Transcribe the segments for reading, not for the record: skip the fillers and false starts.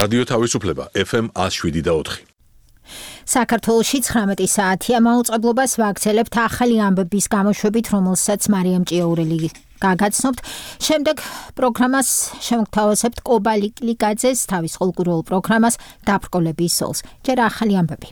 რადიო თავისუფლება FM 107.4. საქართველოში 19 საათია მაუწყებლობას ვაგრძელებთ ახალი ამბების გამოშვებით, რომელსაც მარიამ ჭიაურელი გაგაცნობთ. შემდეგ პროგრამას შემოგთავაზებთ კობა ლიკლიკაძეს თავის ყოველკვირეულ პროგრამას დაბრკოლების სოლს. ჯერ ახალი ამბები.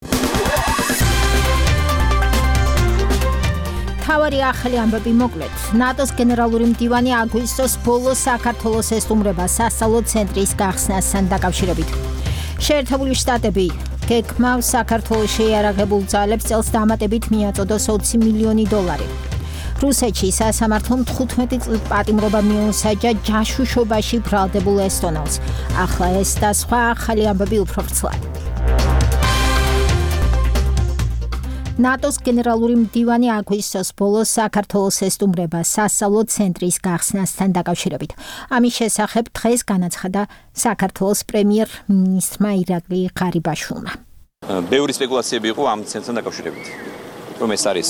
თავარი ახალი ამბები მოკლედ. ნატოს გენერალური მდივანი აგვისტოს ბოლოს საქართველოს ესტუმრება სასწავლო ცენტრის გახსნასთან დაკავშირებით. შეერთებული შტატები გეკმავს საქართველოს შეიარაღებულ ძალებს წელს დამატებით მიაწოდოს $20 მილიონი. რუსეთში სასამართლომ 15 წლის პატიმრობა მიუსაჯა ჯაშუშობაში ბრალდებულ ესტონელს. ახლა ეს და სხვა ახალი ამბები უფრო ვრცლად. ნატოს გენერალური მდივანი აგვისტოს ბოლოს საქართველოს ესტუმრება სასწავლო ცენტრის გახსნასთან დაკავშირებით. ამის შესახებ დღეს განაცხადა საქართველოს პრემიერ-მინისტრმა ირაკლი ღარიბაშვილმა. ბევრი სპეკულაციები იყო ამ ცენტრთან დაკავშირებით. რომ ეს არის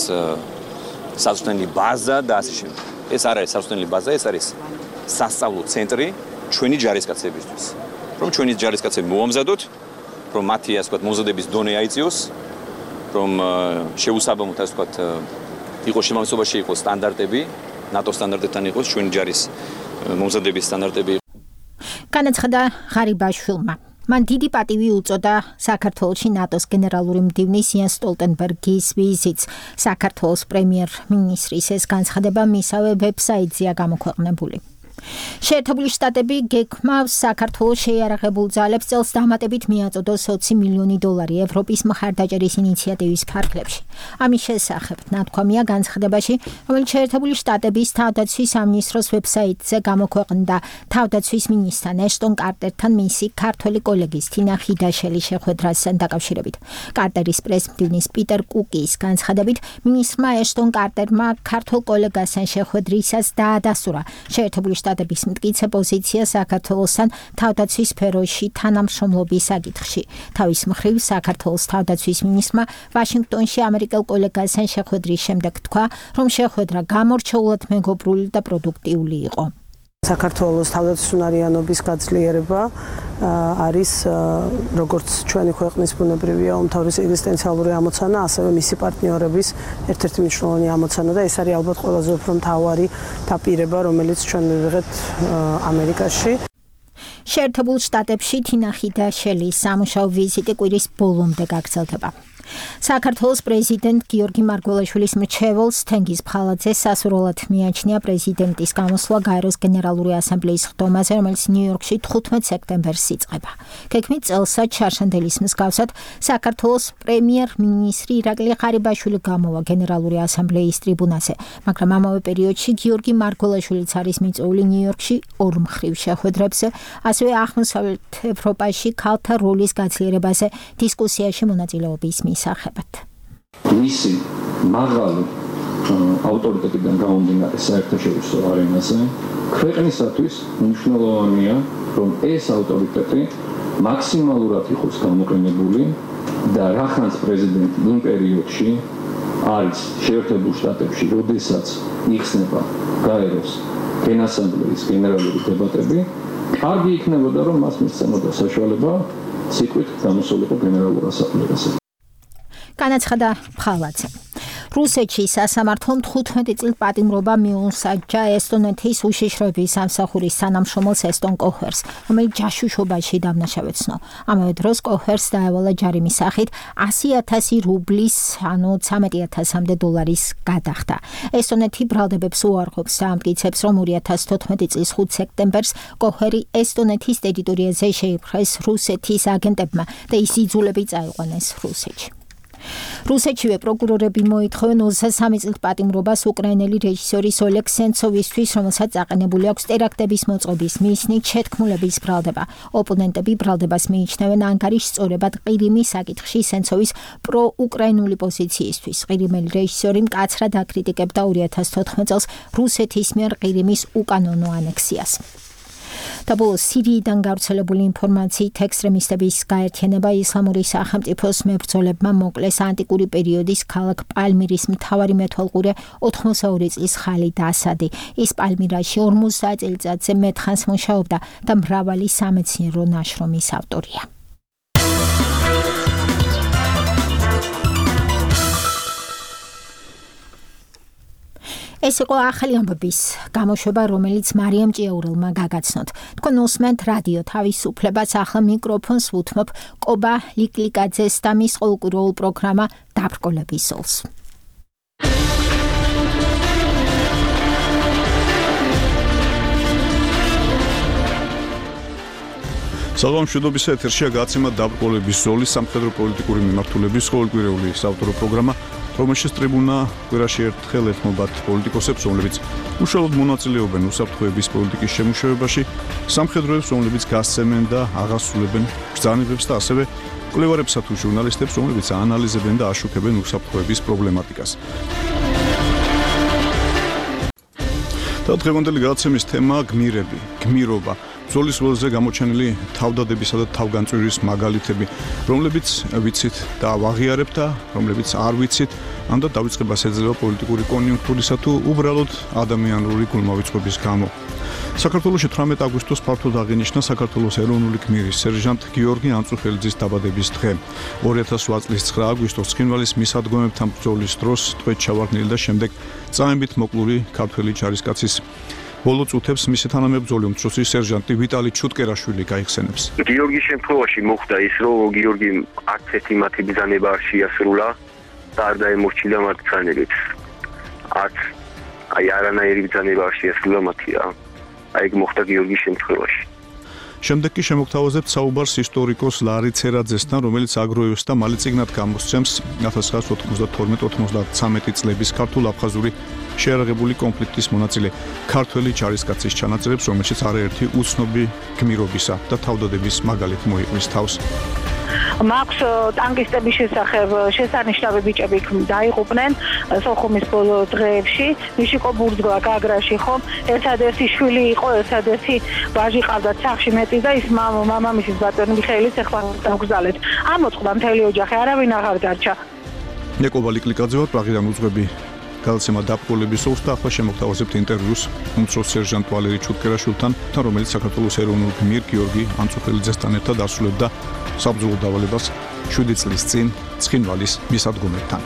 სასწავლო ბაზა და ასე შემდეგ. ეს არ არის სასწავლო ბაზა, ეს არის სასწავლო ცენტრი ჩვენი ჯარისკაცებისთვის. რომ ჩვენი ჯარისკაცები მოამზადოთ, რომ მათი ასე ვთქვათ მომზადების დონე აიწიოს. რომ შეუსაბამოთ ასე ვთქვათ იყოს შემავსებაში იყოს სტანდარტები, ნატოს სტანდარტებთან იყოს ჩვენი ჯარის მომზადების სტანდარტები. განაცხადა ღარიბაშვილმა. მან დიდი პატივი უწოდა საქართველოში ნატოს გენერალური მდივნის იენს სტოლტენბერგის ვიზიტს. საქართველოს პრემიერ-მინისტრის ეს განცხადება მისავე ვებსაიტზეა გამოქვეყნებული. შეერთებული შტატები გეკმავს საქართველოს შეიარაღებულ ძალებს წელს დამატებით მიაწოდოს $20 მილიონი ევროპის მხარდაჭერის ინიციატივის ფარგლებში. ამის შესახებ ნათქვამია განცხადებაში, რომელიც შეერთებული შტატების თავდაცვის სამინისტროს ვებსაიტზე გამოქვეყნდა თავდაცვის მინისტრთან ეშტონ კარტერთან მისი ქართველი კოლეგის თინა ხიდაშელის შეხვედრასთან დაკავშირებით. კარტერის პრეს-მდივნის პიტერ კუკის განცხადებით, მინისტრმა ეშტონ კარტერმა ქართულ კოლეგასთან შეხვედრისას დაადასტურა შეერთებული შტატების მტკიცე პოზიცია საქართველოსთან თავდაცვის სფეროში თანამშრომლობის საკითხში. თავის მხრივ საქართველოს თავდაცვის მინისტრმა ვაშინგტონში ამერიკელ კოლეგასთან შეხვედრის შემდეგ თქვა, რომ შეხვედრა გამორჩეულად მეგობრული და პროდუქტიული იყო. საქართველოს თავდაცვის უნარიანობის გაძლიერება არის როგორც ჩვენი ქვეყნის ბუნებრივია უმთავრესი ეგზისტენციალური ამოცანა, ასევე მისი პარტნიორების ერთ-ერთი მნიშვნელოვანი ამოცანა და ეს არის ალბათ ყველაზე უფრო მთავარი დაპირება, რომელიც ჩვენ მივიღეთ ამერიკაში. შეერთებულ შტატებში თინა ხიდაშელის სამუშაო ვიზიტი კვირის ბოლომდე გაგრძელდება. საქართველოს პრეზიდენტ გიორგი მარგველაშვილის მრჩეველს თენგიზ ფხალაძე სასურველად მიაჩნია პრეზიდენტის გამოსვლა გაეროს გენერალური ასამბლეის ხდომაზე, რომელიც ნიუ-იორკში 15 სექტემბერს იწყება. გეგმით წელსაც შარშანდელის მსგავსად საქართველოს პრემიერ-მინისტრი ირაკლი ღარიბაშვილი გამოვა გენერალური ასამბლეის ტრიბუნაზე, მაგრამ ამავე პერიოდში გიორგი მარგველაშვილიც არის მიწვეული ნიუ-იორკში ორ მხრივ შეხვედრებზე, ასევე აღმოსავლეთ ევროპაში ქალთა როლის გაძლიერებაზე დისკუსიაში მონაწილეობის მისაღებად. მისი მაღალი ავტორიტეტიდან გამომდინარე საერთაშორისო არენაზე ქვეყნისათვის მნიშვნელოვანია, რომ ეს ავტორიტეტი მაქსიმალურად იყოს გამოყენებული და რახანს პრეზიდენტი იმ პერიოდში არის შეერთებულ შტატებში, როდესაც იხსნება გაეროს გენასამბლეის გენერალური დებატები, კარგი იქნებოდა, რომ მას მისცემოდა საშუალება ციკლით გამოსულიყო გენერალურ ასამბლეაზე. განაცხადა ფხალაძე. რუსეთში სასამართლომ 15 წლის პატიმრობა მიუსაჯა ესტონეთის უშიშროების სამსახურის თანამშრომელს ესტონ კოჰერს, რომელიც ჯაშუშობაში დამნაშავეცნო. ამავე დროს კოჰერს დაევალა ჯარიმის სახით 100,000 რუბლის, ანუ $13,000 გადახდა. ესტონეთი ბრალდებებს უარყოფს და ამტკიცებს, რომ 2014 წლის 5 სექტემბერს კოჰერი ესტონეთის ტერიტორიაზე შეიპყრეს რუსეთის აგენტებმა და ის იძულებით წაიყვანეს რუსეთში. რუსეთშივე პროკურორები მოითხოვენ 23 წლის პატიმრობას უკრაინელი რეჟისორის ოლეგ სენცოვისთვის, რომელსაც აყენებული აქვს ტერაქტების მოწყობის მიზნით შეთქმულების ბრალდება. ოპონენტები ბრალდებას მიიჩნევენ ანგარიშ სწორებად ყირიმის საკითხში სენცოვის პროუკრაინული პოზიციისთვის. ყირიმელი რეჟისორი მკაცრად აკრიტიკებდა 2014 წელს რუსეთის მიერ ყირიმის უკანონო ანექსიას. და ბოლოს სირიიდან გავრცელებული ინფორმაციით ექსტრემისტების გაერთიანება ისლამური სახელმწიფოს მებრძოლებმა მოკლეს ანტიკური პერიოდის ქალაქ პალმირის მთავარი მეთვალყურე 82 წლის ხალიდ ასადი. ის პალმირაში 50 წელიწადზე მეტხანს მუშაობდა და მრავალი სამეცნიერო ნაშრომის ავტორია. ეს იყო ახალი ამბების გამოშვება, რომელიც მარიამ ჭიაურელმა გაგაცნოთ. თქვენ უსმენთ რადიო თავისუფლებას, ახლა მიკროფონს ვუთმობ კობა ლიკლიკაძეს და მის ყოველკვირეულ პროგრამა დაბრკოლების სოლს. სალამშვიდობისა, ეთერშია გაცემა დაბრკოლების ზოლის სამხედრო პოლიტიკური მიმართულების ყოველკვირეული საავტორო პროგრამა, რომელშიც ტრიბუნა კვირაში ერთხელ ეთმობათ პოლიტიკოსებს, რომლებიც უშუალოდ მონაწილეობენ უსაფრთხოების პოლიტიკის შემუშავებაში, სამხედროებს, რომლებიც გასცემენ და აღასრულებენ ბრძანებებს და ასევე კვლევარებსა თუ ჟურნალისტებს, რომლებიც აანალიზებენ და აშუქებენ უსაფრთხოების პრობლემატიკას. და დღევანდელი გადაცემის თემაა გმირები, გმირობა. ბრძოლის ველზე გამოჩენილი თავდადებისა და თავგანწვირის მაგალითები, რომლებიც ვიცით და ვაღიარებთ და რომლებიც არ ვიცით, ან და დავიწყებას ეძლევა პოლიტიკური კონიუნქტურისა თუ უბრალოდ ადამიანური გულმოვიწყობის გამო. საქართველოში 18 აგვისტოს ფართოდ აღინიშნა საქართველოს ეროვნული გმირის სერჟანტ გიორგი ანწუხელიძის დაბადების დღე. 2008 წლის 9 აგვისტოს ცხინვალის მისადგომებთან ბრძოლის დროს ტყვედ ჩავარდნილი და შემდეგ წაემბით მოკლული ქართველი ჯარისკაცის ბოლო წუთებს მისი თანამებრძოლი უმცროსი სერჟანტი ვიტალი ჩუტკერაშვილი გაიხსენებს. გიორგის შემთხვევაში მოხდა ის, რომ გიორგი არც ერთი მათი ბრძანება არ შეასრულა და არ დაემორჩილა მათ ბრძანებით. არც არანაირი ბრძანება არ შეასრულა მათია. ეგ მოხდა გიორგის შემთხვევაში. შემდეგ კი შემოგთავაზებთ საუბარს ისტორიკოს ლარი ცერაძესთან, რომელიც აგროევს და მალე წიგნად გამოსცემს 1992-93 წლების ქართულ-აფხაზური შეიარაღებული კონფლიქტის მონაწილე ქართველი ჯარისკაცის ჩანაწერებს, რომელშიც არაერთი უცნობი გმირობისა და თავდადების მაგალითი მოიყვის თავს. მაქვს ტანკისტების შესახებ შესანიშნავი ბიჭები დაიღუპნენ სოხუმის ბოლო დღეებში, მიშიკო ბურძგლა გაგრაში ხომ, ერთადერთი შვილი იყო, ერთადერთი ვაჟი ყავდათ სახლში მეტი და ის მამამისის ბატონი მიხეილის ეხლა დაგზალეთ. ამოწყდა მთელი ოჯახი, არავინ აღარ დარჩა. ნიკობა ლიკლიკაძე ვარ, პრაღიდან უძღვები გადაცემა დაბრკოლების სოლს და ახლა შემოგთავაზებთ ინტერვიუს უმცროს სერჟანტ ვალერი ჩუტკერაშვილთან, რომელიც საქართველოს ეროვნულ გმირ გიორგი ანწუხელიძესთან ერთად ასრულებდა საბრძოლო დავალებას 7 წლის წინ ცხინვალის მისადგომებთან.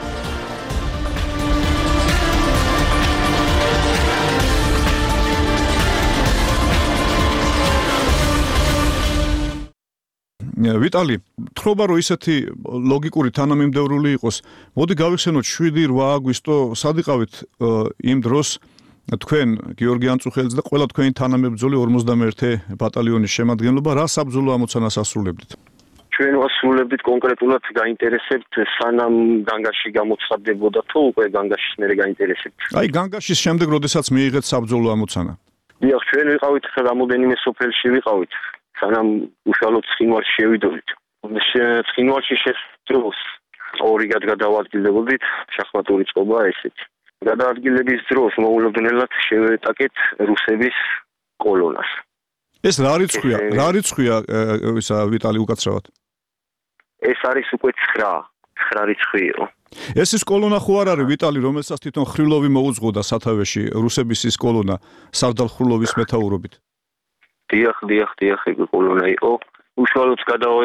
ვიტალი, თხრობა რომ ისეთი ლოგიკური თანამიმდევრული იყოს, მოდი გავიხსენოთ 7-8 აგვისტო სად იყავით იმ დროს თქვენ გიორგი ანწუხელიძე და ყველა თქვენი თანამებრძოლი 51 ბატალიონის შემადგენლობა რა საბრძოლო ამოცანას ასრულებდით? ჩვენ ვასრულებდით კონკრეტულად გაინტერესებთ სანამ განგაში გამოცხადდებოდა თუ უკვე განგაშის მერე გაინტერესებთ. აი განგაშის შემდეგ როდესაც მიიღეთ საბრძოლო ამოცანა. დიახ, ჩვენ ვიყავით რამოდენიმე სოფელში ვიყავით. სანამ უშუალოდ ცხინვალში შევიდოდით. ცხინვალში შესდროს ორი გადავადგილდებოდით, შახმატური წყობა ესეთი. გადაადგილების დროს მოულოდნელად შევეტაკეთ რუსების კოლონას. ეს რა რიცხვია ისა ვიტალი უკაცრავად? ეს არის უკვე 9 რიცხვიო. ეს ის კოლონა ხო არ არის ვიტალი, რომელსაც თვითონ ხრილოვი მოუძღოდა სათავეში, რუსების ის კოლონა სარდალ ხრილოვის მეთაურობით? დიახ, ეგ კოლონა იყო. უშუალოდ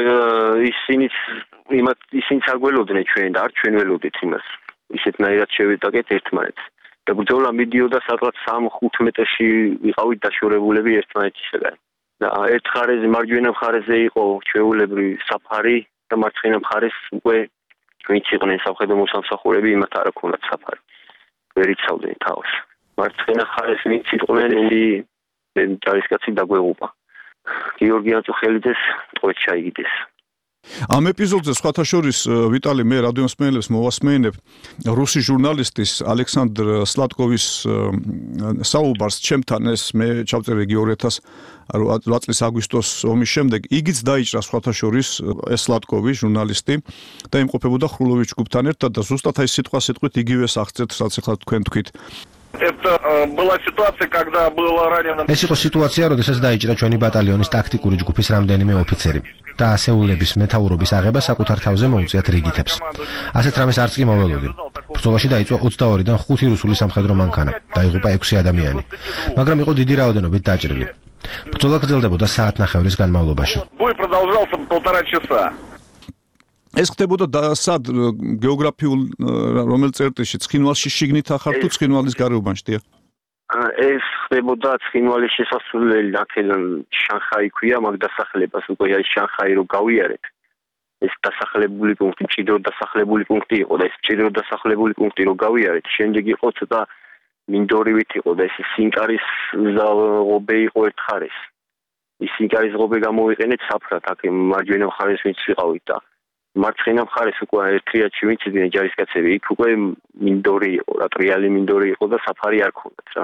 ისინიც აგველოდნენ ჩვენ და არ ჩვენ ველოდით იმას. ისეთნაირად შევეტაკეთ ერთმანეთს. და ბრძოლა მიდიოდა სადღაც 3-5 მეტრში ვიყავით დაშორებულები ერთმანეთისაგან. და ერთ მხარეზე მარჯვენა მხარეზე იყო ჩვეულებრივი საფარი და მარცხენა მხარეს უკვე ვინც იყვნენ სამხედრო მოსამსახურები, იმათ არ ჰქონდათ საფარი. ვერ იცავდნენ თავს. მარცხენა მხარეს ვინც იყვნენ, ჯარისკაცი დაგვეღუპა. გიორგი ანწუხელიძეს ტყვედ ჩაიგდეს. ამ ეპიზოდზე სხვათა შორის ვიტალი მე რადიო მსმენელებს მოვასმენებ რუსი ჟურნალისტის ალექსანდრ სლატკოვის საუბარს ჩემთან ეს მე ჩავწერე 2008 წლის აგვისტოს ომის შემდეგ იგიც დაიჭრა სხვათა შორის ეს სლატკოვი ჟურნალისტი და იმყოფებოდა ხრილოვის ჯგუფთან ერთად და ზუსტად აი სიტყვით იგივეს აღწერთ რაც ახლა თქვენ თქვით Это была ситуация, когда было ранено. ეს იყო სიტუაცია, როდესაც დაიჭრა ჩვენი ბატალიონის ტაქტიკური ჯგუფის რამდენიმე ოფიცერი და ასეულების მეთაურობის აღება საკუთარ თავზე მოუწიათ რიგითებს. ასეთ რამეს არც კი მოველოდი. ბრძოლაში დაიწყო 22-დან 5 რუსული სამხედრო მანქანა, დაიღუპა 6 ადამიანი, მაგრამ იყო დიდი რაოდენობით დაჭრილი. ბრძოლა გრძელდებოდა საათნახევრის განმავლობაში. Бой продолжался 1,5 часа. ეს ხდებოდა სად გეოგრაფიულ რომელ წერტილში ცხინვალში შიგნით ახარ თუ ცხინვალის გარეუბანში დიახ? ეს ხდებოდა ცხინვალის შესასვლელი აქედან შანხაი ქვია, მაგ დასახლებას უკვე აი შანხაი რო გავიარეთ. ეს დასახლებული პუნქტი, ჭიდრო დასახლებული პუნქტი იყო და ეს ჭიდრო დასახლებული პუნქტი რო გავიარეთ, შემდეგ იყო ცოტა მინდორივით იყო და ეს სინკარის ღობე იყო ერთხარეს. ის სინკარის ღობე გამოვიყენეთ საფრად, აქ მარჯვენა მხარეს ვინც ვიყავით და მარცხენა მხარეს უკვე ერთრიადში ვიციდნენ ჯარისკაცები, იქ უკვე მინდორი იყო, რა ტრიალი მინდორი იყო და საფარი არ ქონდათ რა.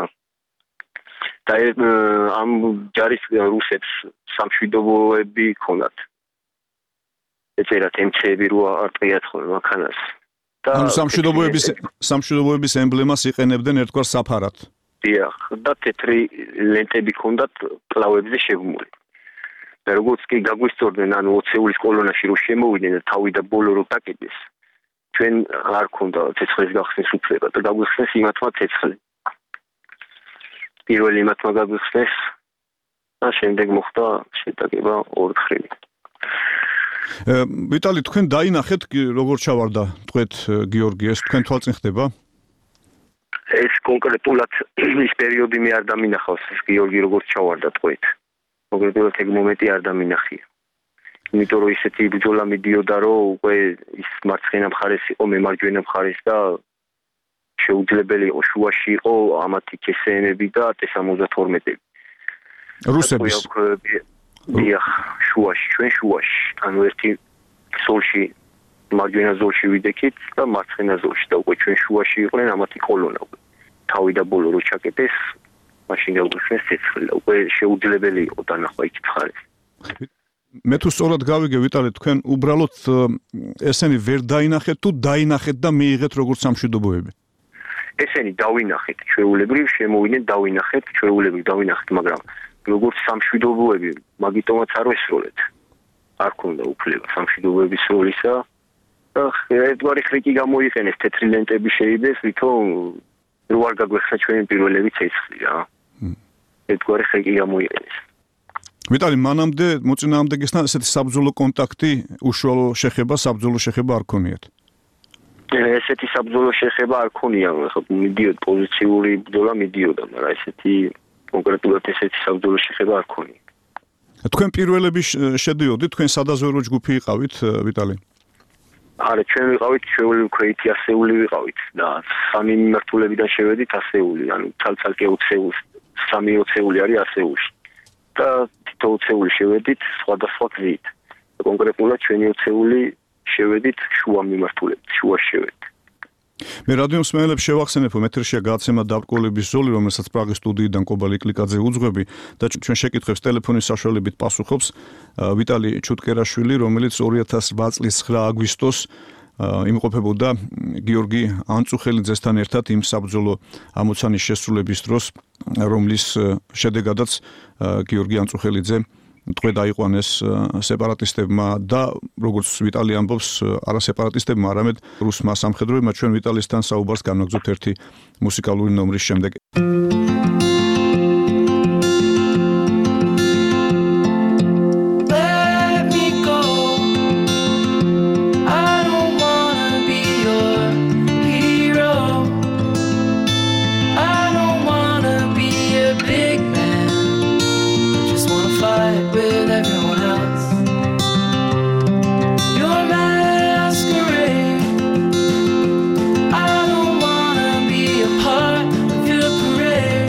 და ამ ჯარის რუსებს სამშვიდობოები ქონდათ. ეწერათ ემცები რო არ ტყიათ ხოლმე მანქანას. და სამშვიდობოების ემბლემას იყენებდნენ ერთგვარ საფარად. დიახ, და თეთრი ლენტები ქონდათ კლავებზე შეგმული. და როგორც კი გაგვისწორდნენ, ანუ 20-ის კოლონაში რო შემოვიდნენ და თავი და ბოლო რო დაკიდეს, ჩვენ არ ქონდა ცეცხლის გახსნის უფლება და გაგვიხსნეს იმათმა ცეცხლი. პირველი იმათმა გაგვიხსნეს და შემდეგ მოხდა შეტაკება ორქრილი. ვიტალი, თქვენ დაინახეთ როგორ ჩავარდა თქვენ გიორგი, ეს თქვენ თვალწინ ხდება? ეს კონკრეტულად ის პერიოდი მე არ დამინახავს, ეს გიორგი როგორ ჩავარდა თქვენ. კონკრეტულად ეგ მომენტი არ დამინახია. იმიტომ რომ ისეთი ბრძოლა მიდიოდა, რომ უკვე ის მარცხენა მხარეს იყო, მე მარჯვენა მხარეს და შეუძლებელი იყო, შუაში იყო ამათი KSM-ები და T-72-ები. რუსების. დიახ, შუაში, ჩვენ შუაში. ანუ ერთი ზოლში, მარჯვენა ზოლში ვიდექით და მარცხენა ზოლში და უკვე ჩვენ შუაში იყვნენ ამათი კოლონა. თავი და ბოლო რო ჩაკეტეს, მაშინ გაუგრძნეს ცეცხლი. უკვე შეუძლებელი იყო დანახვა იქ მხარეს. მე თუ სწორად გავიგე, ვიტალი, თქვენ უბრალოდ ესენი ვერ დაინახეთ თუ დაინახეთ და მიიღეთ როგორც სამშვიდობოები? ესენი დავინახეთ, ჩვეულებრივ შემოვიდნენ, დავინახეთ, ჩვეულებრივ დავინახეთ, მაგრამ როგორც სამშვიდობოები, მაგიტომაც არ ვესროლეთ. არ ქონდა უფლება სამშვიდობოების როლისა და ერთგვარი ხრიკი გამოიყენეს, თეთრი ლენტები შეიდეს, ვითომ რო არ გაგვეხსნა ჩვენი პირველები ცეცხლი რა. ერთგვარი ხრიკი გამოიყენეს. ვიტალი, მანამდე მოწინააღმდეგესთან ესეთი საბრძოლო კონტაქტი, უშუალო შეხება, საბრძოლო შეხება არ ქონიათ? ესეთი საბრძოლო შეხება არ ქონია, ხო მიდიოდა პოზიციური ბრძოლა მიდიოდა, მაგრამ ესეთი კონკრეტულად ესეთი საბრძოლო შეხება არ ქონია. თქვენ პირველები შედიოდით, თქვენ სადაზვერვო ჯგუფი იყავით, ვიტალი? არა, ჩვენ ვიყავით ჩვეული ქვეითი ასეული ვიყავით და სამი მიმართულებიდან შევედით ასეული, ანუ ცალ-ცალკე 20, 3 20 არის ასეულში. და თითო 20 შევედით სხვადასხვა გზით. კონკრეტულად ჩვენი 20 შევედით შუა მიმართულებით, შუა შევედით. მე რადიო მსმენელებს შევახსენებ, რომ ეთერშია გადაცემა დაბრკოლების ზოლი, რომელსაც პრაღის სტუდიიდან კობალი კლიკაძე უძღვები და ჩვენ შეკითხვებს ტელეფონის საშუალებით პასუხობს ვიტალი ჩუტკერაშვილი, რომელიც 2008 წლის 9 აგვისტოს იმყოფებოდა გიორგი ანწუხელიძესთან ერთად იმ საბრძოლო ამოცანის შესრულების დროს, რომლის შედეგადაც გიორგი ანწუხელიძე ტყვე დაიყვანეს სეპარატისტებმა და როგორც ვიტალი ამბობს, არა სეპარატისტებმა, არამედ რუსმა სამხედროებმა. ჩვენ ვიტალისთან საუბარს განვაგრძობთ ერთი მუსიკალური ნომრის შემდეგ. Part of your parade.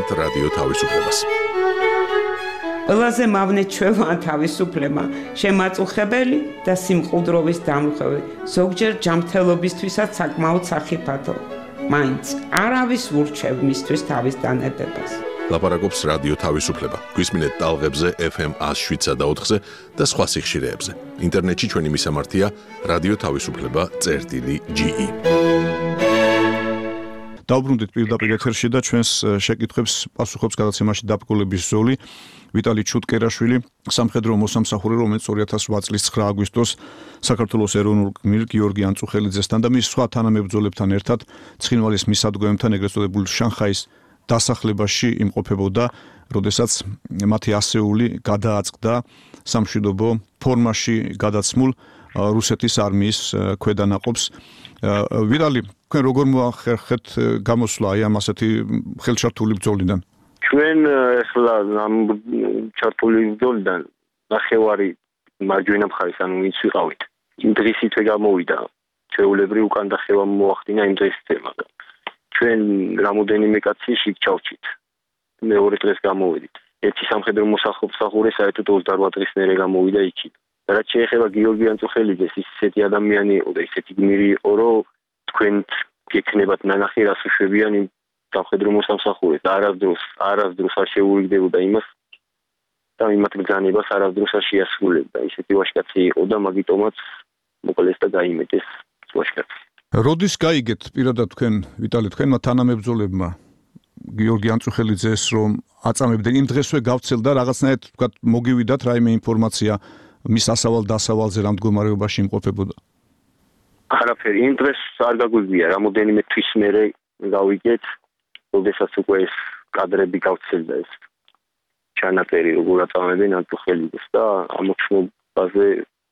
გესმენთ რადიო თავისუფლებას. ყველაზე მავნე ჩვევაა თავისუფლება, შემაწუხებელი და სიმყუდროვის დამრღვევი, ზოგჯერ ჯანმრთელობისთვისაც საკმაოდ სახიფათო. მაინც არავის ურჩევ მისთვის თავის დანებებას. ლაპარაკობს რადიო თავისუფლება. გვისმინეთ ტალღებზე FM 107.4-ზე და სხვა სიხშირეებზე. ინტერნეტში ჩვენი მისამართია რადიო თავისუფლება.ge. დავბრუნდით პირდაპირ ეთერში და ჩვენს შეკითხვებს პასუხობს გადაცემაში დაბრკოლების ზოლი ვიტალი ჩუტკერაშვილი, სამხედრო მოსამსახურე, რომელიც 2008 წლის 9 აგვისტოს საქართველოს ეროვნულ გმირ გიორგი ანწუხელიძესთან და მის სხვა თანამებრძოლებთან ერთად ცხინვალის მისადგომებთან ეგრეთ წოდებულ შანხაის დასახლებაში იმყოფებოდა, როდესაც მათი ასეული გადააწყდა სამშვიდობო ფორმაში გადაცმულ რუსეთის არმიის ქვედანაყოფს. ვიტალი, თქვენ როგორ მოახერხეთ გამოსვლა აი ამ ასეთი ხელჩართული ბრძოლიდან? ჩვენ ახლა ამ ჩართული ბრძოლიდან ნახევარი მარჯვენა მხარის, ანუ ვინც ვიყავით. იმ დღისით გამოვიდა. ჩვეულებრივ უკან დახევა მოახდინა იმ დღისით, მაგრამ ჩვენ რამოდენიმე კაცი იქ ჩავჭით. მეორე დღეს გამოვედით. ერთი სამხედრო მოსახურე საერთოდ 28 დღის მერე გამოვიდა იქით. რაც შეეხება გიორგი ანწუხელიძეს, ის ისეთი ადამიანი იყო და ისეთი გმირი იყო, რომ თქვენ გეკნებათ ნანახი რას უშვებიან იმ სამხედრო მოსამსახურეს და არასდროს არ შეურიგდებოდა იმას და იმათ ბრძანებას არასდროს არ შეასრულებდა. ისეთი ვაჟკაცი იყო და მაგიტომაც მოკლეს და გაიმეტეს ვაჟკაცი. როდის გაიგეთ პირადად თქვენ ვიტალი თქვენმა თანამებრძოლებმა გიორგი ანწუხელიძეს რომ აწამებდნენ იმ დღესვე გავცელდა რაღაცნაირად თქვა მოგივიდათ რაიმე ინფორმაცია მის ასავალ-დასავალზე რა მდგომარეობაში იმყოფებოდა? არაფერი, იმ დღეს არ გაგვიგია, რამოდენიმე თვის მერე გავიგეთ, როდესაც უკვე ეს კადრები გავცელდა ეს ჩანაწერი როგორ აწამებენ ანწუხელიძეს და ამოჩნობაზე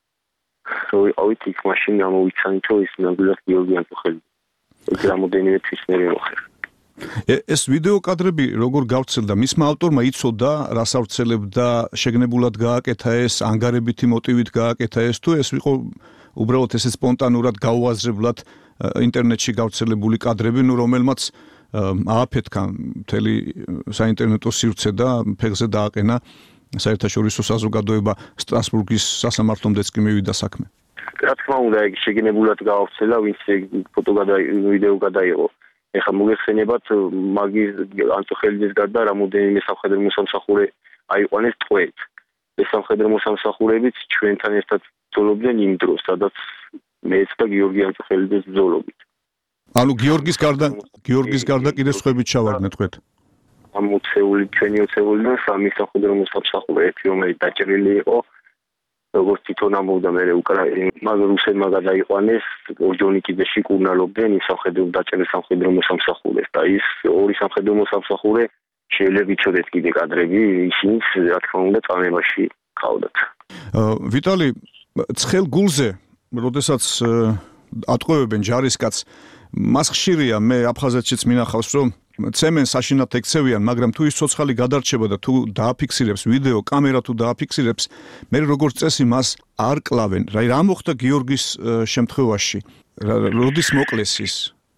ვიყავით იქ მაშინ გამოვიცანით რომ ის ნამდვილად გიორგი ანწუხელიძე. ეს რამოდენიმე თვის მერე მოხერხდა. ეს ვიდეო კადრები როგორ გავცელდა? მისმა ავტორმა იცოდა რას ავრცელებდა, შეგნებულად გააკეთა ეს, ანგარებითი მოტივით გააკეთა ეს თუ ეს იყო უბრალოდ ესე სპონტანურად გაუაზრებლად ინტერნეტში გავრცელებული კადრები, რომელმაც ააფეთქა მთელი საინტერნეტო სივრცე და ფეხზე დააყენა საერთაშორისო საზოგადოება სტრასბურგის სასამართლომდეც კი მივიდა საქმე. რა თქმა უნდა, ეგ შეგნებულად გაავრცელა, ვინც ფოტო ვიდეო გადაიღო. ეხლა მოგეხსენებათ მაგის ანწუხელიძეს გარდა რამოდენიმე სამხედრო მოსამსახურე აიყვანეს ტყვეით. ეს სამხედრო მოსამსახურეებიც ჩვენთან ერთად ბრძოლობდნენ იმ დროს, სადაც მეც და გიორგი ანწუხელიძეს ბრძოლობთ. ანუ გიორგის გარდა კიდე სხვაებიც ჩავარდნეთ თქვენ? ამ ჩვენი ოცეულიდან სამი სამხედრო მოსამსახურე, ერთი რომელიც დაჭრილი იყო, როგორც თვითონ ამბობდა მე რუსებმა გადაიყვანეს ორჯონიკიძეში კურნალობდნენ ის სამხედრო დაჭერილ სამხედრო მოსამსახურეს და ის ორი სამხედრო მოსამსახურე შეიძლება იცოდეთ კიდე კადრები, ისინიც რა თქმა უნდა წამებაში ყავდათ. ვიტალი, ცხელ გულზე, როდესაც ატყვევებენ ჯარისკაცს, მას ხშირია მე აფხაზეთშიც მინახავს, რომ ცემენ საშინათ ექცევიან, მაგრამ თუ ის ცოცხალი გადარჩება და თუ დააფიქსირებს ვიდეო კამერა თუ დააფიქსირებს, მე როგორც წესი მას არ კლავენ. რა მოხდა გიორგის შემთხვევაში? როდის მოკლეს ის?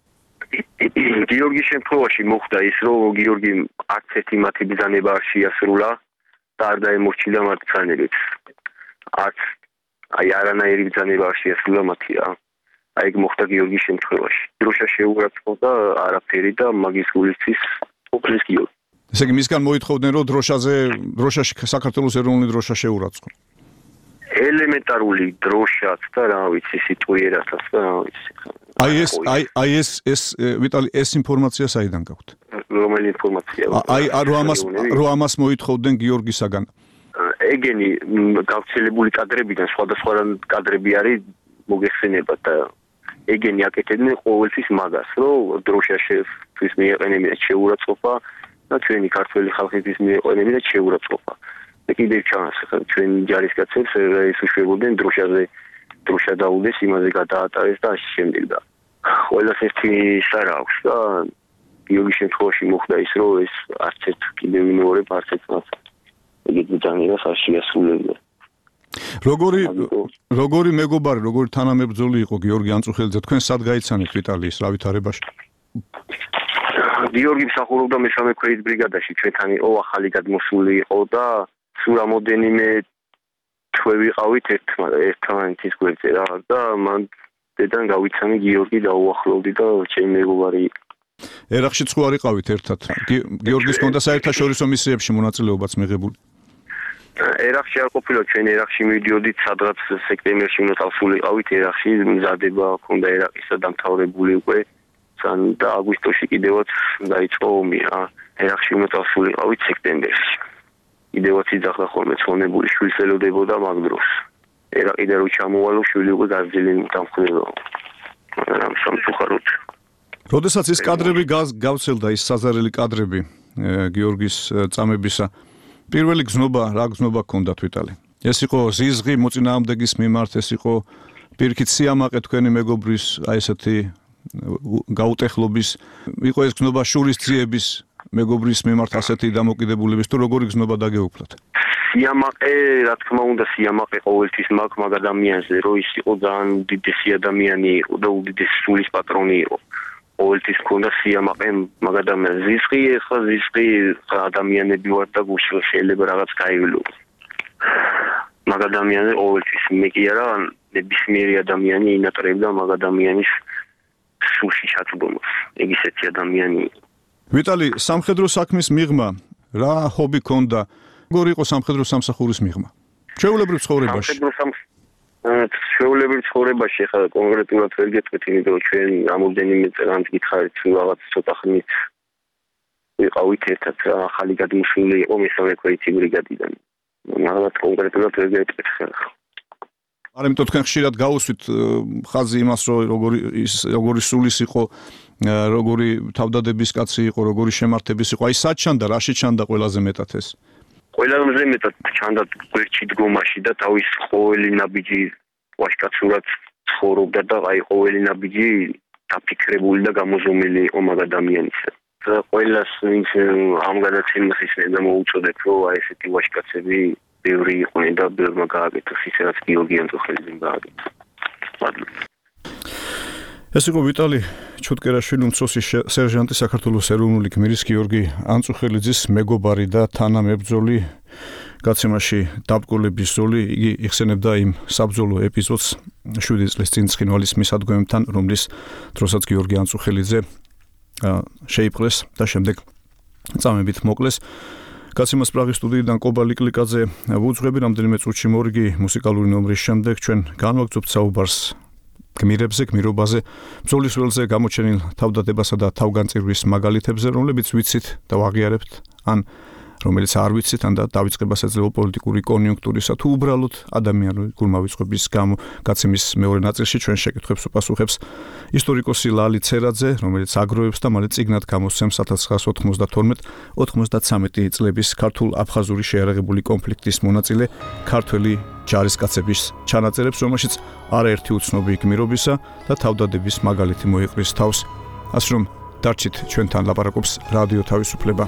გიორგის შემთხვევაში მოხდა ის, რომ გიორგი არც ერთი მათი ბრძანება არ შეასრულა და არ დაემორჩილა მათ ბრძანებით. არც არანაირი ბრძანება არ შეასრულა მათი რა. აი ეგ მოხდა გიორგის შემთხვევაში. დროშა შეურაცხყოფდა არაფერი და მაგის გულისთვის ყოფილის გიორგი. ესე იგი მისგან მოითხოვდნენ რომ დროშაში საქართველოს ეროვნული დროშა შეურაცხო. ელემენტარული დროშაც და რა ვიცი სიტყვიერათაც და რა ვიცი. აი ეს ვიტალი ეს ინფორმაცია საიდან გაქვთ? რომელი ინფორმაცია? რომ ამას მოითხოვდნენ გიორგისაგან. ეგენი გავრცელებული კადრებიდან სხვადასხვა კადრები არის მოგეხსენებათ და ეგენი აკეთებდნენ ყოველთვის მაგას, რომ დროშაშთვის მიეყენებინათ შეურაცხყოფა და ჩვენი ქართველი ხალხისთვის მიეყენებინათ შეურაცხყოფა. და კიდევ ჩანს, ჩვენ ჯარისკაცებს ეს უშვებოდნენ დროშა დაუდეს, იმაზე გადაატარეს და ასე შემდეგ და ყველას ერთი სარა აქვს და გიორგის შემთხვევაში მოხდა ის, რომ ეს არც ერთ კიდევ ვინმეორებ არც ერთმაც ეგეთ ბრძანებას არ შეასრულებდა. როგორი მეგობარი, როგორი თანამებრძოლი იყო გიორგი ანწუხელიძე? თქვენ სად გაიცანეთ ვიტალი ის რა ვითარებაში? გიორგი მსახურობდა მესამე ქვეით ბრიგადაში, ჩვენთან იყო ახალი გადმოსული იყო და სულ რამოდენიმე თვე ვიყავით ერთმანეთის გვერდზე რა და მან დედან გავიცანი გიორგი დაუახლოვდი და ჩემი მეგობარი იყო. ერახშიც ხო არიყავით ერთად? გიორგის კონდა საერთაშორისო მისიებში მონაწილეობაც მიღებული. ერახში არ ყოფილა, ჩვენ ერახში მივიდიოდით, სადღაც სექტემბერში მოსავსული ყავით ერახში, მზადება ჰქონდა ერაყისა დამთავრებული უკვე და აგვისტოში კიდევაც დაიწყო ომი რა. ერახში მოსავსული ყავით სექტემბერში. კიდევაც იძახდა ხოლმე ცხონებული შვილს ელოდებოდა მაგ დროს. ერაყიდან რო ჩამოვალო, შვილი უკვე გაზრდილი დამხვდება. მაგრამ სამწუხაროდ. როდესაც ის კადრები გავცელდა, ის საზარელი კადრები გიორგის წამებისა, პირველი გზნობა, რა გზნობა გქონდათ ვიტალი? ეს იყო ზიზღი მოწინააღმდეგის მიმართ, ეს იყო პირიქით სიამაყე თქვენი მეგობრის, აი ესეთი გაუტეხლობის, იყო ეს გზნობა შურისძიების მეგობრის მიმართ ასეთი დამოკიდებულების თუ როგორი გზნობა დაგეუფლათ? სიამაყე, რა თქმა უნდა, სიამაყე ყოველთვის მაგ ადამიანზე, რომ ის იყო ძალიან უდიდესი ადამიანი იყო და უდიდესი სულის პატრონი იყო. ყოველთვის ქონდა სიამაყე მაგ ადამიანზე. ზიზღი ადამიანები ვარ და გუშინ შეიძლება რაღაც გაივლო. მაგ ადამიანზე ყოველთვის მე კი არა, ნებისმიერი ადამიანი ინატრებდა მაგ ადამიანის სულში ჩაწვდომას. ეგ ისეთი ადამიანი იყო. ვიტალი, სამხედრო საქმის მიღმა რა ჰობი ქონდა? როგორი იყო სამხედრო სამსახურის მიღმა? ჩვეულებრივ ცხოვრებაში. ჩვეულებრივ ცხოვრებაში ხა კონკრეტულად ვერ გეტყვით, იმიტომ რომ ჩვენ რამოდენიმე წელს გითხარით რაღაც ცოტა ხნით ვიყავით ერთად, ახალი გადმოსული იყო მესამე ქვეითი ბრიგადიდან. რაღაც კონკრეტულად ვერ გეტყვით ხა. არ იმიტომ თქვენ ხშირად გაუსვით ხაზი იმას, რომ როგორი სულის იყო, როგორი თავდადების კაცი იყო, როგორი შემართების იყო. აი საჩანდა, რაში ჩანდა ყველაზე მეტად ეს? ყველაზე მეტად ჩანდა გვერდში დგომაში და თავის ყოველი ნაბიჯი ვაშკაცურად ცხოვრობდა და აი ყოველი ნაბიჯი დაფიქრებული და გამოზომილი იყო მაგ ადამიანისა. და ყველას ვინც ამ გადაცემას ისმენდა მოუწოდებ, რომ აი ესეთი ვაშკაცები ბევრი იყვნენ და ბევრმა გააკეთეს ისე რაც გიორგი ანწუხელიძემ გააკეთა. ეს იყო ვიტალი ჩუტკერაშვილი, უმცროსი სერჟანტი საქართველოს ეროვნული გმირის გიორგი ანწუხელიძის მეგობარი და თანამებრძოლი. გაცემაში დაბრკოლების ზოლი იგი იხსენებდა იმ საბრძოლო ეპიზოდს 7 წლის წინ ცხინვალის მისადგომებთან, რომლის დროსაც გიორგი ანწუხელიძე შეიპყრეს და შემდეგ წამებით მოკლეს. გაცემას პრაღის სტუდიიდან კობალი კლიკაძე ვუძღვები, რამდენიმე წუთში მორიგი მუსიკალური ნომრის შემდეგ ჩვენ განვაგრძობთ საუბარს გმირებზე, გმირობაზე, ბრძოლის ველზე გამოჩენილ თავდადებასა და თავგანწირვის მაგალითებზე, რომლებიც ვიცით და ვაღიარებთ, ან რომელიც არ ვიცით, ან დავიწყებას ეძლევა პოლიტიკური კონიუნქტურისა თუ უბრალოდ ადამიანური გულმავიწყების გამო. გაცემის მეორე ნაწილში ჩვენ შეკითხვებს უპასუხებს ისტორიკოსი ლალი ცერაძე, რომელიც აგროვებს და მალე წიგნად გამოსცემს 1992-93 წლების ქართულ-აფხაზური შეიარაღებული კონფლიქტის მონაწილე ქართველი ჯარისკაცების ჩანაწერებს, რომელშიც არაერთი უცნობი გმირობისა და თავდადების მაგალითი მოიყრის თავს. ასე რომ დარჩით ჩვენთან, ლაპარაკობს რადიო თავისუფლება.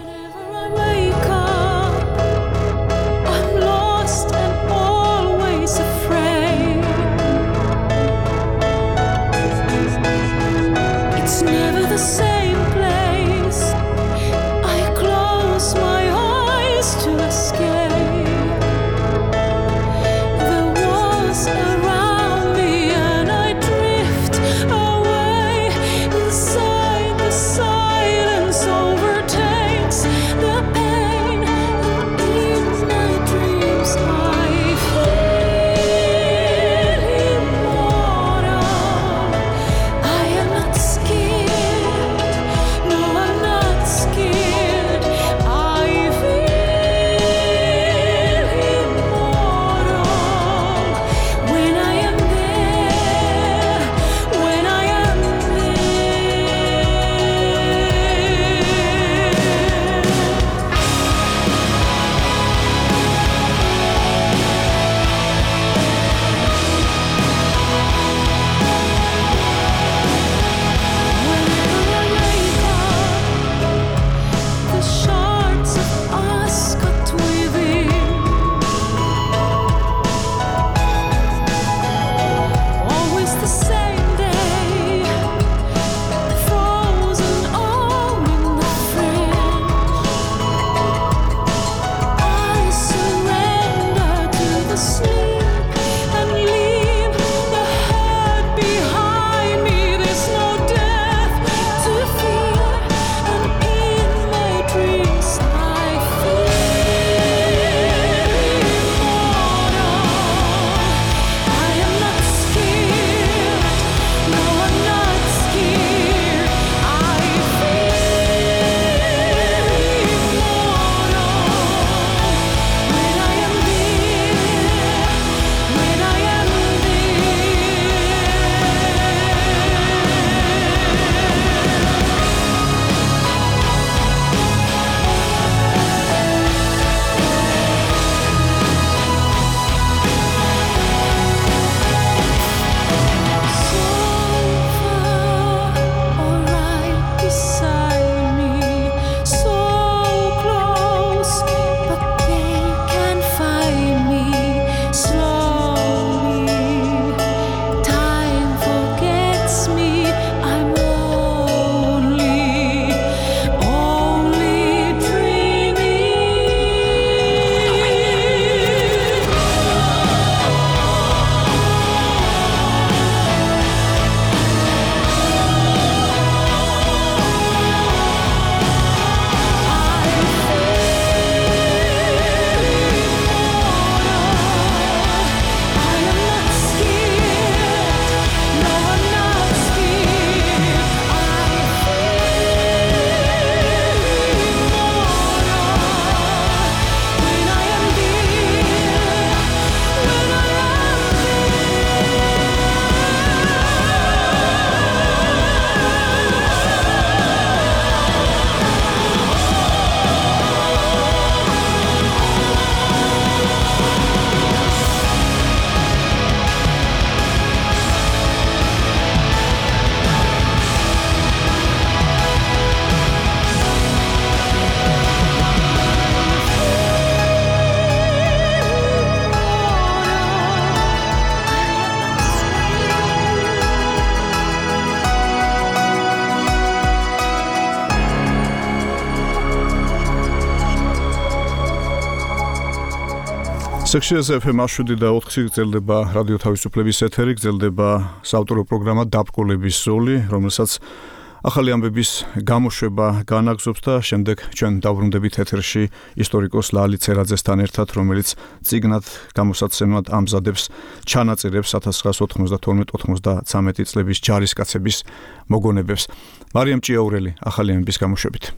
სექციაზე FM-7 და 4 გრძელდება რადიო თავისუფლების ეთერი, გრძელდება საავტორო პროგრამა დაბკოლების ზოლი, რომელსაც ახალი ამბების გამოშვება განაგზობს და შემდეგ ჩვენ დავბრუნდებით ეთერში ისტორიკოს ლალი ცერაძესთან ერთად, რომელიც წიგნად გამოსაცემად ამზადებს ჩანაწერებს 1992-93 წლების ჯარისკაცების მოგონებებს. მარიამ ჭიაურელი ახალი ამბების გამოშვებით.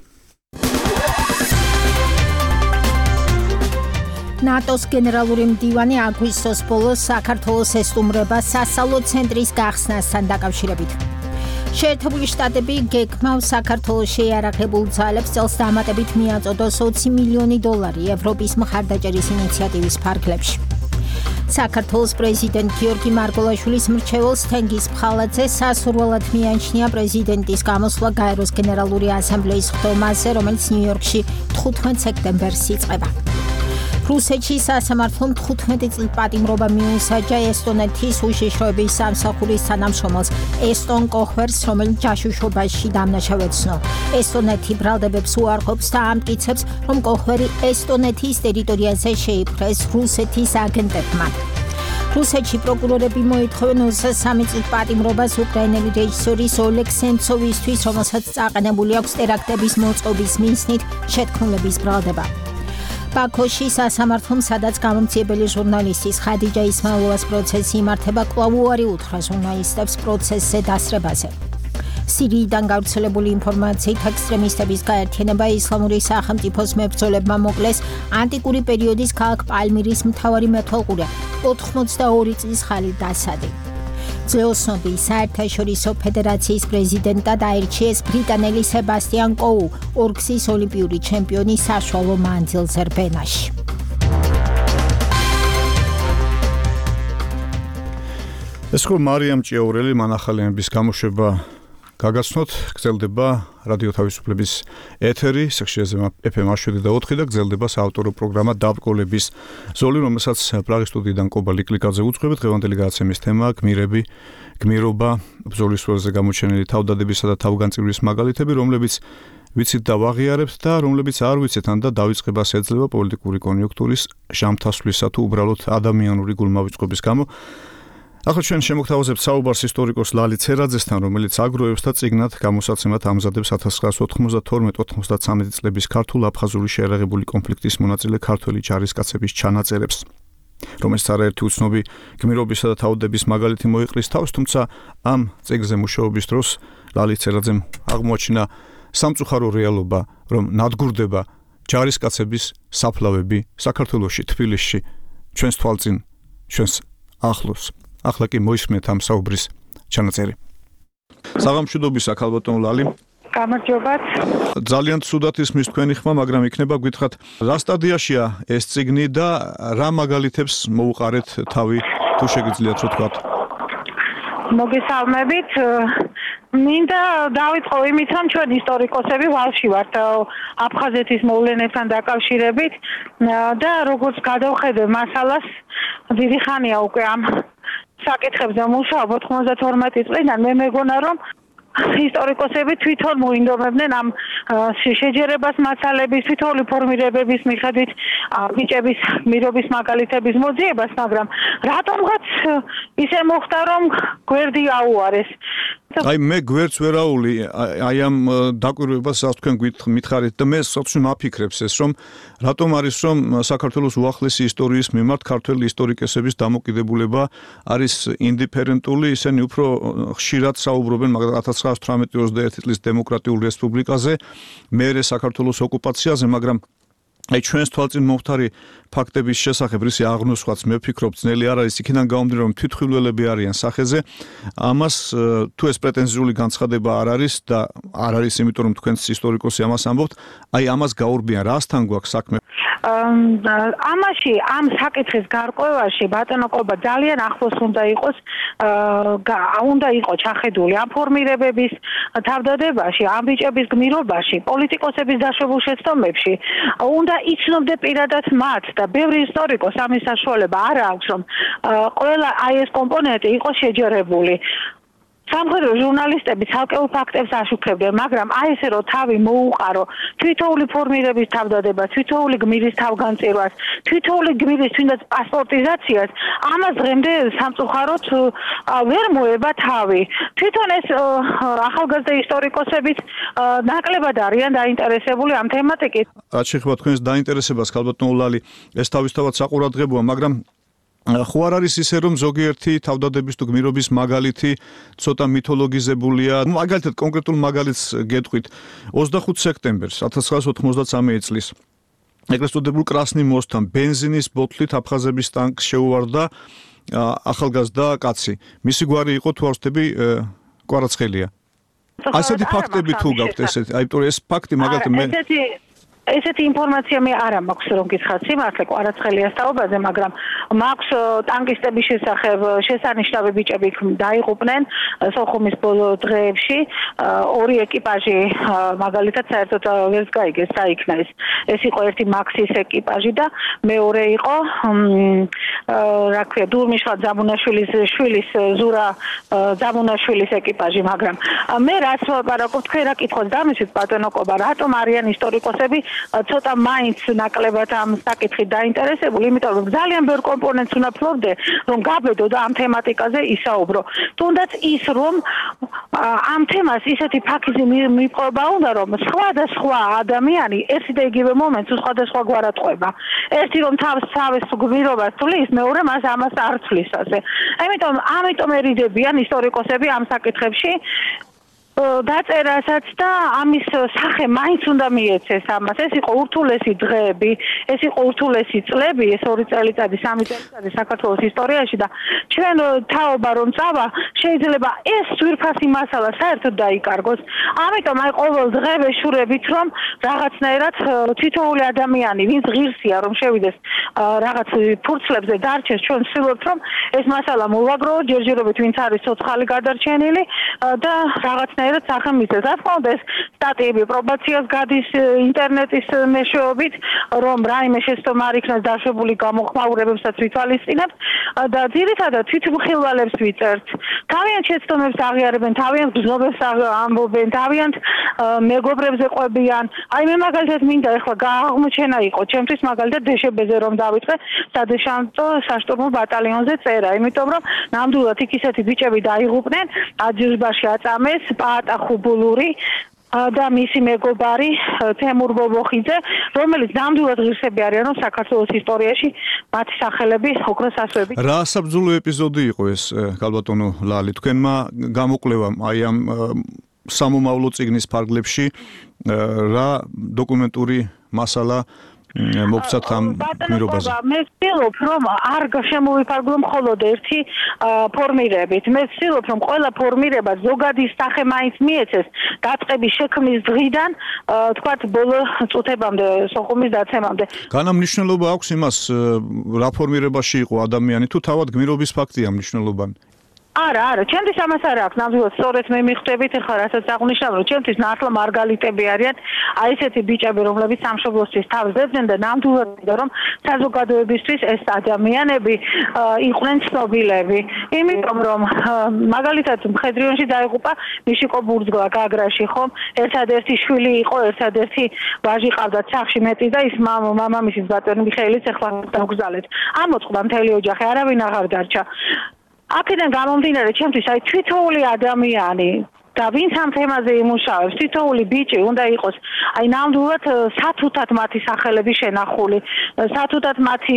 ნატოს გენერალური მდივანი აგვისტოს ბოლოს საქართველოს ესტუმრება სასწავლო ცენტრის გახსნასთან დაკავშირებით. შეერთებული შტატები გეგმავს საქართველოს შეიარაღებულ ძალებს წელს დამატებით მიაწოდოს $20 მილიონი ევროპის მხარდაჭერის ინიციატივის ფარგლებში. საქართველოს პრეზიდენტ გიორგი მარგველაშვილის მრჩეველს თენგიზ ფხალაძე სასურველად მიანიშნია პრეზიდენტის გამოსვლა გაეროს გენერალური ასამბლეის ხდომაზე, რომელიც ნიუ-იორკში 15 სექტემბერს იწყება. რუსეთში სასამართლომ 15 წლის პატიმრობა მიუსაჯა ესტონეთის უშიშროების სამსახურის თანამშრომელს ესტონ კოხვერს, რომელიც ჯაშუშობაში დამნაშავეცნო. ესტონეთი ბრალდებებს უარყოფს და ამტკიცებს, რომ კოხვერი ესტონეთის ტერიტორიაზე შეიპყრეს რუსეთის აგენტებმა. რუსეთში პროკურორები მოითხოვენ 23 წლის პატიმრობას უკრაინელი რეჟისორის ოლეგ სენცოვისთვის, რომელსაც წაყენებული აქვს ტერაქტების მოწყობის მიზნით შეთქმულების ბრალდება. ბაქოში სასამართლომ, სადაც გამომცემელი ჟურნალისტის ხადიჯა ისმაილოვას პროცესი იმართება, კვლავ უარი უთხრა ჟურნალისტებს პროცესზე დასწრებაზე. სირიიდან გავრცელებული ინფორმაციით ექსტრემისტების გაერთიანება ისლამური სახელმწიფოს მებრძოლებმა მოკლეს ანტიკური პერიოდის ქალაქ პალმირის მთავარი მეთვალყურე 82 წლის ხალიდ ასადი. ძვეოსნობი საერთაშორისო ფედერაციის პრეზიდენტად აირჩიეს ბრიტანელი სებასტიან კოუ, ორგზის ოლიმპიური ჩემპიონი საშუალო მანძილზე რბენაში. ეს ხო მარიამ ჭიაურელი, მან ახალი ამბების გამოშვება გაგაცნოთ, გრძელდება რადიო თავისუფლების ეთერი, სექციაზე FM-7 და 4 და გრძელდება საავტორო პროგრამა დაბკოლების ზოლი, რომელსაც პრაღის სტუდიიდან კობა ლიკლიკაძე უძღვებით. დღევანდელი გადაცემის თემაა გმირები, გმირობა, ბრძოლის ველზე გამოჩენილი თავდადებისა და თავგანწირვის მაგალითები, რომლებიც ვიცით და ვაღიარებთ და რომლებიც არ ვიცით, ან და დავიწყებას ეძლევა პოლიტიკური კონიუნქტურის ჟამთასვლისა თუ უბრალოდ ადამიანური გულმავიწყობის გამო. ახლა ჩვენ შემოგთავაზებთ საუბარს ისტორიკოს ლალი ცერაძესთან, რომელიც აგროვებს და წიგნად გამოსაცემად ამზადებს 1992-93 წლების ქართულ-აფხაზური შეიარაღებული კონფლიქტის მონაწილე ქართველი ჯარისკაცების ჩანაწერებს, რომელიც არაერთი უცნობი გმირობისა და თავდების მაგალითი მოიყრის თავს, თუმცა ამ წიგნზე მუშაობის დროს ლალი ცერაძემ აღმოაჩინა სამწუხარო რეალობა, რომ ნადგურდება ჯარისკაცების საფლავები საქართველოში, თბილისში, ჩვენს თვალწინ, ჩვენს ახლოს. ახლა კი მოისმენთ ამ საუბრის ჩანაწერი. საღამშვიდობისა, ქალბატონ ლალი. გამარჯობათ. ძალიან ცუდად ისმის თქვენი ხმა, მაგრამ იქნება გითხრათ, რა სტადიაშია ეს წიგნი და რა მაგალითებს მოუყარეთ თავი, თუ შეგიძლიათ რო თქვათ. მოგესალმებით. მინდა დავიწყო იმით, რომ ჩვენ ისტორიკოსები ვალში ვართ აფხაზეთის მოვლენებთან დაკავშირებით და როგორც გადავხედე მასალას, დიდი ხანია უკვე ამ საკითხებზე მუშაობ 92 წლიდან. მე მეგონა, რომ ისტორიკოსები თვითონ მოინდომებდნენ ამ შეჯერებას მასალების, თვითონული ფორმირებების მიხედვით ბიჭების მირობის მაგალითების მოძიებას, მაგრამ რატომღაც ისე მოხდა, რომ გვერდი აუარეს. აი მე გვერდს ვერაული აი ამ დაკვირვებას თქვენ მითხარით და მე საერთოდ მაფიქრებს ეს, რომ რატომ არის, რომ საქართველოს უახლესი ისტორიის მიმართ ქართველი ისტორიკოსების დამოკიდებულება არის ინდიფერენტული, ისინი უფრო ხშირად საუბრობენ 1918 წლის დემოკრატიულ რესპუბლიკაზე, მერე საქართველოს ოკუპაციაზე, მაგრამ აი ჩვენს თვალწინ მომხდარი ფაქტების შესახებ რისი აღნოსვაც მე ვფიქრობ ძნელი არ არის, იქიდან გამომდინარე, რომ თვითმხილველები არიან სახეზე. ამას თუ ეს პრეტენზიული განცხადება არ არის და არ არის, იმიტომ რომ თქვენს ისტორიკოსი ამას ამბობთ, აი ამას გაურბიან, რასთან გვაქვს საქმე? ამაში ამ საკითხის გარკვევაში ბატონო ყობა ძალიან ახლოს უნდა იყოს, უნდა იყოს ჩახედული ამ ფორმირებების თავდადებაში, ამ ბიჭების გმირობაში, პოლიტიკოსების დაშვებულ შეცდომებში, უნდა იცნობდე პირადად მათ და ბევრი ისტორიკოს ამის საშუალება არ აქვს, რომ ყველა აი ეს კომპონენტი იყოს შეჯერებული. სამხედრო ჟურნალისტები ცალკეულ ფაქტებს აშუქებდნენ, მაგრამ აი ესე რომ თავი მოუყარო თვითოული ფორმირების თავდადება, თვითოული გმირის თავგანწირვას, თვითოული გმირის თუნდაც პასპორტიზაციას, ამას დღემდე სამწუხაროდ ვერ მოება თავი. თვითონ ეს ახალგაზრდა ისტორიკოსებიც ნაკლებად არიან დაინტერესებული ამ თემატიკით. რაც შეეხება თქვენს დაინტერესებას, ქალბატონო ლალი, ეს თავისთავად საყურადღებოა, მაგრამ ხო არ არის ისე რომ ზოგიერთი თავდადების თუ გმირობის მაგალითი ცოტა მითოლოგიზებულია. მაგალითად კონკრეტულ მაგალითს გეტყვით 25 სექტემბერს 1993 წლის ეგრეთ წოდებულ კრასნი მოსთან ბენზინის ბოთლით აფხაზების ტანკს შეუვარდა ახალგაზრდა კაცი. მისი გვარი იყო თუ არ ვცდები კვარაცხელია. ასეთი ფაქტები თუ გაქვთ ესეთი, აი თორე ეს ფაქტი მაგალითად მე ესეთი ინფორმაცია მე არ მაქვს რომ გითხრათ სიმართლე კვარაცხელიას თაობაზე, მაგრამ მაქვს ტანკისტების შესახებ შესანიშნავი ბიჭები დაიღუპნენ სოხუმის ბოლო დღეებში. ორი ეკიპაჟი მაგალითად საერთოდ ვერც გაიგეს საიქნა ეს. ეს იყო ერთი მაქსის ეკიპაჟი და მეორე იყო რა ქვია დურმიშხა ძამუნაშვილის შვილის ზურა ძამუნაშვილის ეკიპაჟი, მაგრამ მე რაც ვაპარაკობ თქვენ რა კითხოთ დამისვით ბატონო კობა, რატომ არიან ისტორიკოსები ცოტა მაინც ნაკლებად ამ საკითხით დაინტერესებული, იმიტომ რომ ძალიან ბევრ კომპონენტს უნდა ფლობდე, რომ გაბედო და ამ თემატიკაზე ისაუბრო. თუნდაც ის რომ ამ თემას ისეთი ფაქიზი მიპყრობა უნდა, რომ სხვადასხვა ადამიანი ერთი და იგივე მომენტს სხვადასხვა გვარად ყვება. ერთი რომ თავის გმირობას თulis, მეორე მას ამას არ თulis ასე. ამიტომ ერიდებიან ისტორიკოსები ამ საკითხებში დაწერასაც და ამის სახე მაინც უნდა მიეცეს ამას. ეს იყო ურთულესი დღეები, ეს იყო ურთულესი წლები, ეს 2 წელიწადი, 3 წელიწადი საქართველოს ისტორიაში და ჩვენ თაობა რომ წავა, შეიძლება ეს ძვირფასი მასალა საერთოდ დაიკარგოს. ამიტომ აი ყოველ დღე ვეშურებით რომ რაღაცნაირად თითოეული ადამიანი, ვინც ღირსია რომ შევიდეს რაღაც ფურცლებზე დარჩეს, ჩვენ ვცდილობთ რომ ეს მასალა მოვაგროვოთ, ჯერჯერობით ვინც არის ცოცხალი გადარჩენილი და რაღაცნაირად სახელმწიფოს აფხონდეს სტატიები პრობაციას გადის ინტერნეტის მეშვეობით, რომ რაიმე შეცდომა არ იქნას დაშვებული გამოხმაურებებსაც ვითვალისწინებთ და ძირითადად თვითმხილვალებს ვიწერთ. თავიანთ შეცდომებს აღიარებენ, თავიანთ გზნობებს ამბობენ, თავიანთ მეგობრებზე ყვებიან. აი მე მაგალითად მინდა ეხლა აღმოჩენა იყო ჩემთვის მაგალითად დშბ-ზე რომ დავიწყე სადეშანტო საშტორმო ბატალიონზე წერა, იმიტომ რომ ნამდვილად იქ ისეთი ბიჭები დაიღუპნენ, აძირბაში აწამეს პაატახუბულური და მისი მეგობარი თემურ ბობოხიძე, რომელიც ნამდვილად ღირსები არიან, რომ საქართველოს ისტორიაში მათი სახელები ოქროს ასოებით. რა საბრძოლო ეპიზოდი იყო ეს, ქალბატონო ლალი, თქვენმა გამოკვლევამ აი ამ სამომავლო წიგნის ფარგლებში რა დოკუმენტური მასალა მოგცათ ამ გმირობაზე? მე ვცდილობ რომ არ შემოვიფარგლო მხოლოდ ერთი ფორმირებით. მე ვცდილობ რომ ყველა ფორმირება ზოგადი სახე მაინც მიეცეს დაწყების შექმნის დღიდან თქვათ ბოლო წუთებამდე, სოხუმის დაცემამდე. განამნიშნულობა აქვს იმას რა ფორმირებაში იყო ადამიანი თუ თავად გმირობის ფაქტია მნიშვნელოვანი? არა, ჩემთვის ამას არ აქვს. ნამდვილად სწორედ მე მიხვდებით ახლა რასაც აღნიშნავ, რომ ჩემთვის მართლა მარგალიტები არიან აი ესეთი ბიჭები, რომლებიც სამშობლოსთვის თავს დებდნენ და ნამდვილად რომ საზოგადოებისთვის ეს ადამიანები იყვნენ ცნობილები. იმიტომ რომ მაგალითად მხედრიონში დაიღუპა მიშიკო ბურძგლა გაგრაში, ხომ? ერთადერთი შვილი იყო, ერთადერთი ვაჟი ყავდა ცახში მეტი და ის მამამისის ბატონი მიხეილიც ახლა დაგზალეთ. ამოწყდა მთელი ოჯახი, არავინ აღარ დარჩა. აქედან გამომდინარე ჩემთვის აი თვითოული ადამიანი და ვინც ამ თემაზე იმუშავებს, თითოეული ბიჭი უნდა იყოს აი ნამდვილად სათუთად მათი სახელები შენახული, სათუთად მათი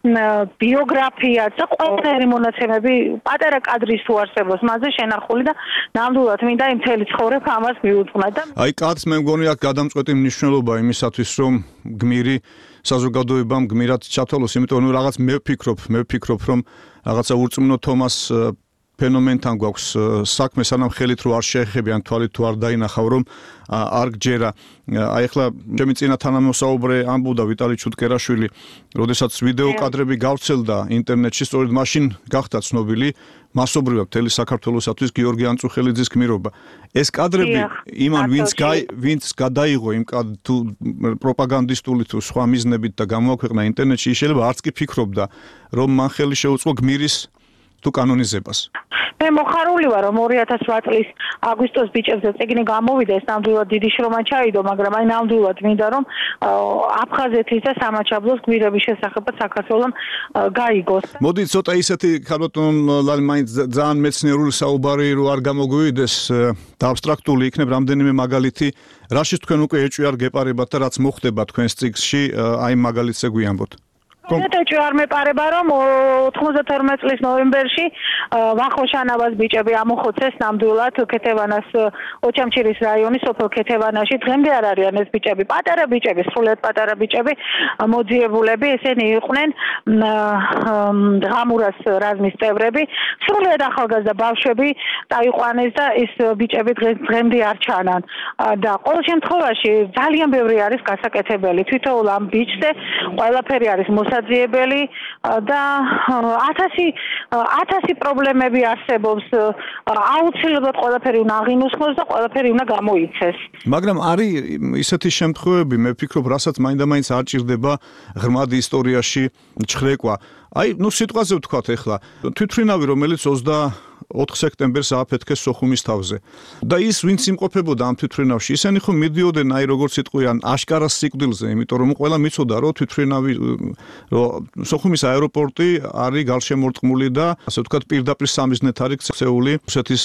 ბიოგრაფია და ყველაფერი მონაცემები პატარა კადრის თუ არსებობს მასზე შენახული და ნამდვილად მინდა იმ მთელი ცხოვრება ამას მიუძღვნა და აი კაცს მე მგონი აქ გადამწყვეტი მნიშვნელობა იმისათვის რომ გმირი საზოგადოებამ გმირად ჩათვალოს, იმიტომ რომ რაღაც მე ვფიქრობ რომ რაღაცა ურწმუნო თომას ფენომენთან გვაქვს საქმე, სანამ ხელით რო არ შეეხები ან თვალით თუ არ დაინახავ რომ არ გჯერა. აი ახლა ჩემი წინა თანამოსაუბრე ამბობდა ვიტალი ჩუტკერაშვილი, როდესაც ვიდეო კადრები გავრცელდა ინტერნეტში, სწორედ მაშინ გახდა ცნობილი მასობრივად მთელი საქართველოსათვის გიორგი ანწუხელიძის გმირობა. ეს კადრები იმან ვინც გადაიღო იმ თუ პროპაგანდისტული თუ სხვა მიზნებით და გამოაქვეყნა ინტერნეტში, შეიძლება არც კი ფიქრობდა რომ მან ხელი შეუწყო გმირის თუ კანონიზებას? მე მოხარული ვარ, რომ 2008 წლის აგვისტოს ბიჭებზე წიგნი გამოვიდა, ეს ნამდვილად დიდი შრომა ჩაიდო, მაგრამ აი ნამდვილად მინდა რომ აფხაზეთის და სამაჩაბლოს გმირების შესახებაც საქართველოს გაიგოს. მოდი ცოტა ისეთი ქალბატონ ლალი მაინც ძალიან მეცნიერული საუბარი რო არ გამოგვივიდეს და აბსტრაქტული იქნებ რამდენიმე მაგალითი, რაშიც თქვენ უკვე ეჭვიარ გეპარებათ და რაც მოხდება თქვენს წიგნში, აი მაგალითზე გვიამბოთ. Contetul arme pare barom 92 წლის ნოემბერში ვახოშანავას ბიჭები ამოხოცეს ნამდვილად ქეთევანას ოჩამჩირის რაიონის სოფელ ქეთევანაში დღემდე არ არიან ეს ბიჭები პატარა ბიჭები სრულიად პატარა ბიჭები მოძიებულები ესენი იყვნენ ღამურას რაზმის წევრები სრულიად ახალგაზრდა ბავშვები დაიყვანეს და ეს ბიჭები დღემდე არ ჩანან და ყოველ შემთხვევაში ძალიან ბევრი არის გასაკეთებელი თვითონ ამ ბიჭზე ყველაფერი არის მოსაძიებელი და 1000 პრობლემები არსებობს აუცილებლად ყველაფერი უნდა აღინუსხოს და ყველაფერი უნდა გამოიცეს მაგრამ არის ისეთი შემთხვევები მე ვფიქრობ რასაც მაინდა-მაინც არ ჭირდება ღრმად ისტორიაში ჩხრეკვა აი ნუ სიტყვაზე ვთქვათ ეხლა თვითმფრინავი რომელიც 4 სექტემბერს ააფეთქეს სოხუმის თავზე და ის ვინც იმყოფებოდა ამ თვითმფრინავში ისინი ხომ მიდიოდნენ აი როგორც იტყვიან აშკარას სიკვდილზე იმიტომ რომ ყველა მიცოდა რომ თვითმფრინავი რომ სოხუმის აეროპორტი არის გარშემორტყმული და ასე ვთქვათ პირდაპირ სამიზნეთ არის ქცეული რუსეთის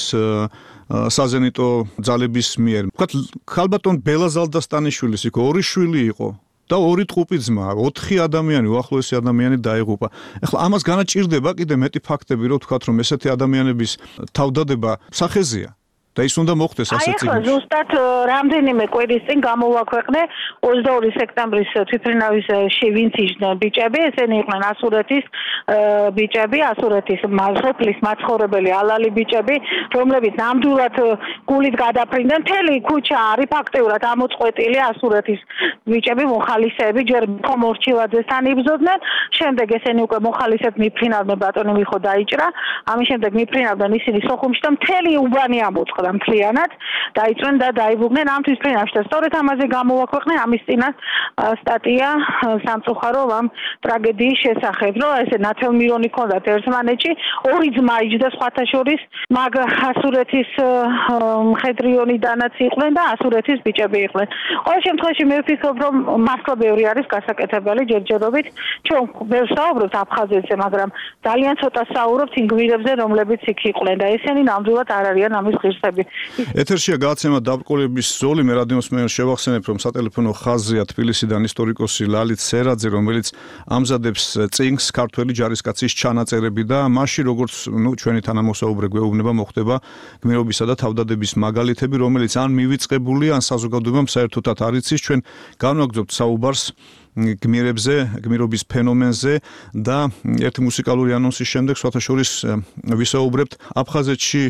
საზენიტო ძალების მიერ ვთქვათ ქალბატონ ბელა ზალდასტანიშვილის იქ 2 შვილი იყო და 2 ტყუპი ძმა 4 ადამიანი უახლოესი ადამიანი დაიღუპა. ეხლა ამას განაჭირდება კიდე მეტი ფაქტები რომ ვთქვათ რომ ესეთი ადამიანების თავდადება სახეზეა და ის უნდა მოხდეს ასე წიგნში. აი, ზუსტად რამდენიმე კვირის წინ გამოაქვეყნე 22 სექტემბრის თვითმფრინავისში ვინც იჯდნენ ბიჭები, ესენი იყვნენ ასურეთის ბიჭები, ასურეთის სოფლის მაცხოვრებელი ალალი ბიჭები, რომლებიც ნამდვილად გულით გადაფრინდნენ. მთელი ქუჩა არის ფაქტიურად ამოწყვეტილი ასურეთის ბიჭები, მოხალისეები, ჯერ ხომორჩილაძესთან იბრძოდნენ, შემდეგ ესენი უკვე მოხალისედ მიფრინავდნენ, ბატონი მიხო დაიჭრა, ამის შემდეგ მიფრინავდნენ ისინი სოხუმში და მთელი უბანი ამოწყდა. მთლიანად დაიწვენ და დაიბუგნენ ამ თვითმფრინავში და სწორედ ამაზე გამოაქვეყნე ამის წინათ სტატია სამწუხარო ამ ტრაგედიის შესახებ რომ ესე ნათელმირონი ქონდათ ერთმანეთში 2 ძმა იჯდა სხვათა შორის მაგ ასურეთის მხედრიონიდანაც იყვნენ და ასურეთის ბიჭები იყვნენ ყოველ შემთხვევაში მე ვფიქრობ რომ მართლა ბევრი არის გასაკეთებელი ჯერჯერობით ჩვენ ვერ საუბრობთ აფხაზეთზე მაგრამ ძალიან ცოტა საუბრობთ იმ გმირებზე რომლებიც იქ იყვნენ და ესენი ნამდვილად არ არიან ამის ღირსები ეთერშია გააცემა დაბრკოლების ზოლი მე რადიოს მე შევახსენებ რომ სატელეფონო ხაზია თბილისიდან ისტორიკოსი ლალით სერაძე რომელიც ამზადებს წიგნს ქართველი ჯარისკაცის ჩანაწერები და მასში როგორც ნუ ჩვენი თანამოსაუბრე გვეუბნება მოხდება გმირობისა და თავდადების მაგალითები რომელიც ან მივიწყებული ან საზოგადოებამ საერთოდაც არ იცის ჩვენ განვაგრძობთ საუბარს გმირებზე, გმირობის ფენომენზე და ერთი მუსიკალური ანონსის შემდეგ სხვათა შორის ვისაუბრებთ აფხაზეთში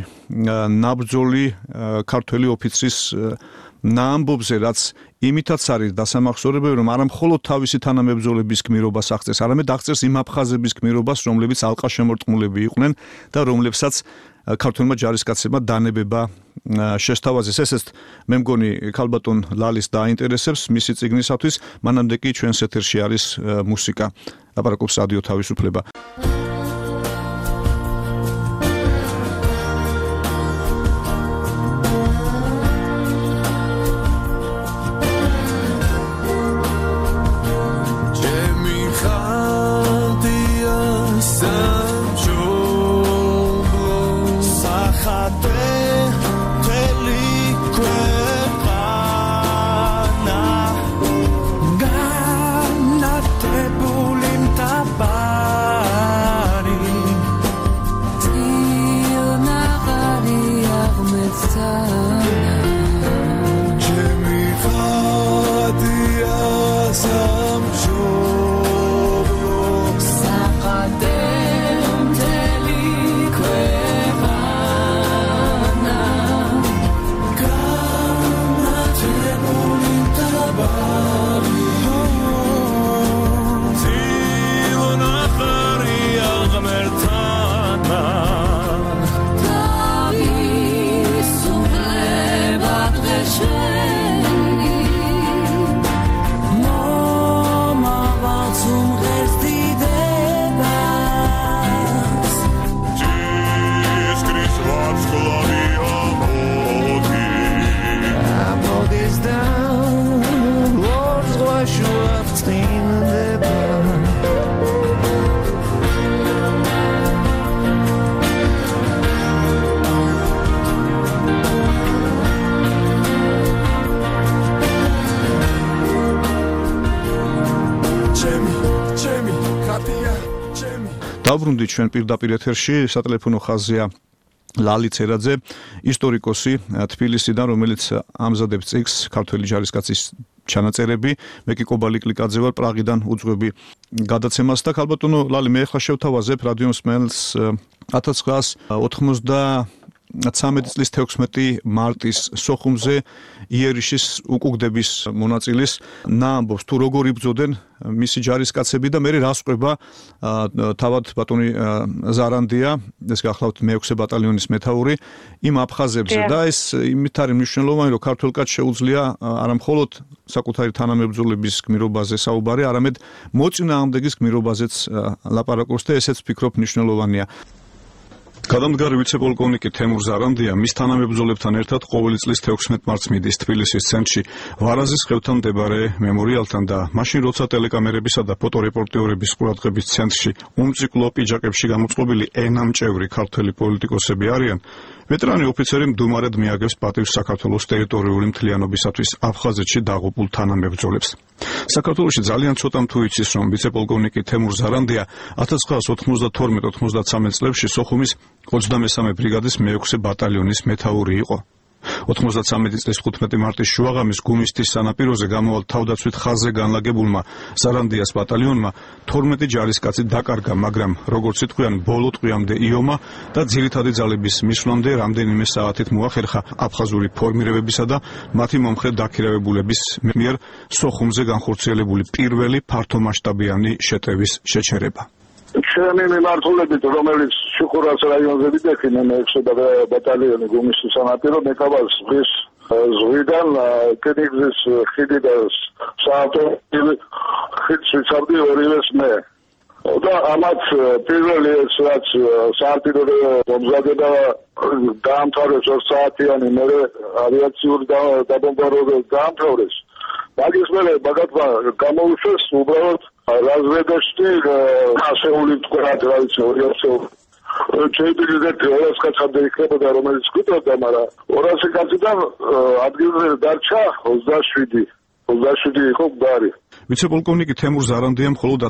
ნაბრძოლი ქართველი ოფიცრის ნაამბობზე, რაც იმითაც არის დასამახსოვრებელი, რომ არა მხოლოდ თავისი თანამებრძოლების გმირობას აღწევს, არამედ აღწევს იმ აფხაზების გმირობას, რომლებიც ალყაშემორტყმულები იყვნენ და რომლებსაც ქართველმა ჯარისკაცებმა დანებება შესთავაზეს. ესეც მე მგონი ქალბატონ ლალის დაინტერესებს მისი წიგნისათვის, მანამდე კი ჩვენს ეთერში არის მუსიკა. ლაპარაკობს რადიო თავისუფლება. Sam Joe, Sakade. დავბრუნდით ჩვენ პირდაპირ ეთერში, სატელეფონო ხაზია ლალი ცერაძე, ისტორიკოსი თბილისიდან, რომელიც ამზადებს წიგნს ქართველი ჯარისკაცის ჩანაწერები. მე კი კობალი კლიკაძე ვარ პრაღიდან უძღვები გადაცემას და ქალბატონო ლალი, მე ახლა შევთავაზებ რადიო მსმენელს 1993 წლის 16 მარტის სოხუმზე იერიშის უკუგდების მონაწილის ნაამბობს თუ როგორ იბრძოდნენ მისი ჯარისკაცები და მე რას ყვება თავად ბატონი ზარანდია, ეს გახლავთ მე-6 ბატალიონის მეთაური იმ აფხაზებზე და ეს იმით არის მნიშვნელოვანი, რომ ქართველ კაცს შეუძლია არა მხოლოდ საკუთარი თანამებრძოლების გმირობაზე საუბარი, არამედ მოწინააღმდეგის გმირობაზეც ლაპარაკობს და ესეც ვფიქრობ მნიშვნელოვანია. გადამდგარი ვიცე-პოლკოვნიკი თემურ ზარანდია მის თანამებრძოლებთან ერთად ყოველი წლის 16 მარტს მიდის თბილისის ცენტრში ვარაზის ხევთან მდებარე მემორიალთან და მაშინ როცა ტელეკამერებისა და ფოტორეპორტიორების ყურადღების ცენტრში უმციკლო პიჯაკებში გამოწყობილი ენამჭევრი ქართველი პოლიტიკოსები არიან, ვეტერანი ოფიცერი მდუმარედ მიაგებს პატივს საქართველოს ტერიტორიული მთლიანობისათვის აფხაზეთში დაღუპულ თანამებრძოლებს. საქართველოში ძალიან ცოტამ თუ იცის, რომ ვიცე-პოლკოვნიკი თემურ ზარანდია 1992-93 წლებში სოხუმის 23 ბრიგადის მე-6 ბატალიონის მეთაური იყო. 93 წლის 15 მარტის შუაღამის გუმისთის სანაპიროზე გამოვალ თავდაცვით ხაზზე განლაგებულმა ზარანდიას ბატალიონმა 12 ჯარისკაცი დაკარგა, მაგრამ როგორც იტყვიან, ბოლო ტყვიამდე იომა და ძირითადი ძალების მისვლამდე რამდენიმე საათით მოახერხა აფხაზური ფორმირებებისა და მათი მომხრე დაქირავებულების მიერ სოხუმზე განხორციელებული პირველი ფართომასშტაბიანი შეტევის შეჩერება. ჩემი მიმართულებით, რომელიც შუხურას რაიონზე ვიდექინე მე-6 ბატალიონი გუმისთის სანაპირო, მეკაბას ზღვის ზღვიდან კენიგზის ხიდი და საავტომობილო ხიდს ვიცავდი ორივეს მე. და ამათ პირველი ეს რაც საავტომობილო მომზადება დაამთავრეს 2 საათიანი, მერე ავიაციური დაბომბარდება დაამთავრეს. მაგის მერე მაგათმა გამოუშვეს უბრალოდ რაზვედაში ასეული მტკვრად, რა ვიცი, 200 შეიძლება 200 კაცამდე იქნებოდა, რომელიც გვიტოვდა, მაგრამ 200 კაციდან ადგილზე დარჩა 27 იყო გვარი. ვიცე-პოლკოვნიკი თემურ ზარანდია მხოლოდ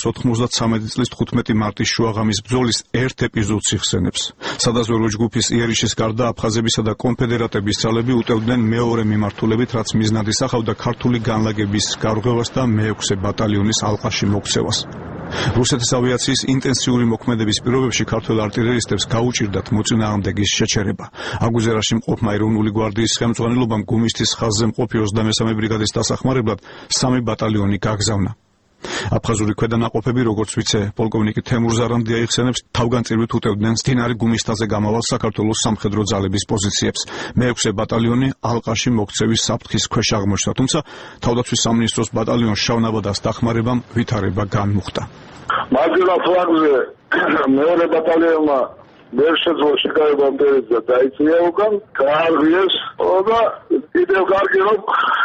1993 წლის 15 მარტის შუაღამის ბრძოლის ერთ ეპიზოდს იხსენებს. სადაზვერვო ჯგუფის იერიშის გარდა აფხაზებისა და კონფედერატების ძალები უტევდნენ მეორე მიმართულებით, რაც მიზნად ისახავდა ქართული განლაგების გარღვევას და მე-6 ბატალიონის ალყაში მოქცევას. რუსეთის ავიაციის ინტენსიური მოქმედების პირობებში ქართველ არტილერისტებს გაუჭირდათ მოწინააღმდეგის შეჩერება. აგვიზერაში მყოფმა ეროვნული გვარდიის ხელმძღვანელობამ გუმისთის ხაზზე მყოფი 23 ბრიგადის დასახმარებლად 3 ბატალიონი გაგზავნა. აფხაზური ქვედანაყოფები, როგორც ვიცე-პოლკოვნიკი თემურ ზარანდია იხსენებს, თავგანწირვით უტევდნენ მდინარე გუმისთაზე გამავალ საქართველოს სამხედრო ძალების პოზიციებს. მე-6 ბატალიონი ალყაში მოქცევის საფრთხის ქვეშ აღმოჩნდა, თუმცა თავდაცვის სამინისტროს ბატალიონს შავნაბადას დახმარებამ ვითარება განმუხტა. მარჯვენა ფლანგზე მეორე ბატალიონმა ვერ შეძლო შეკავებამდე დაიწია უკან, გაარღვიეს და კიდევ კარგი რომ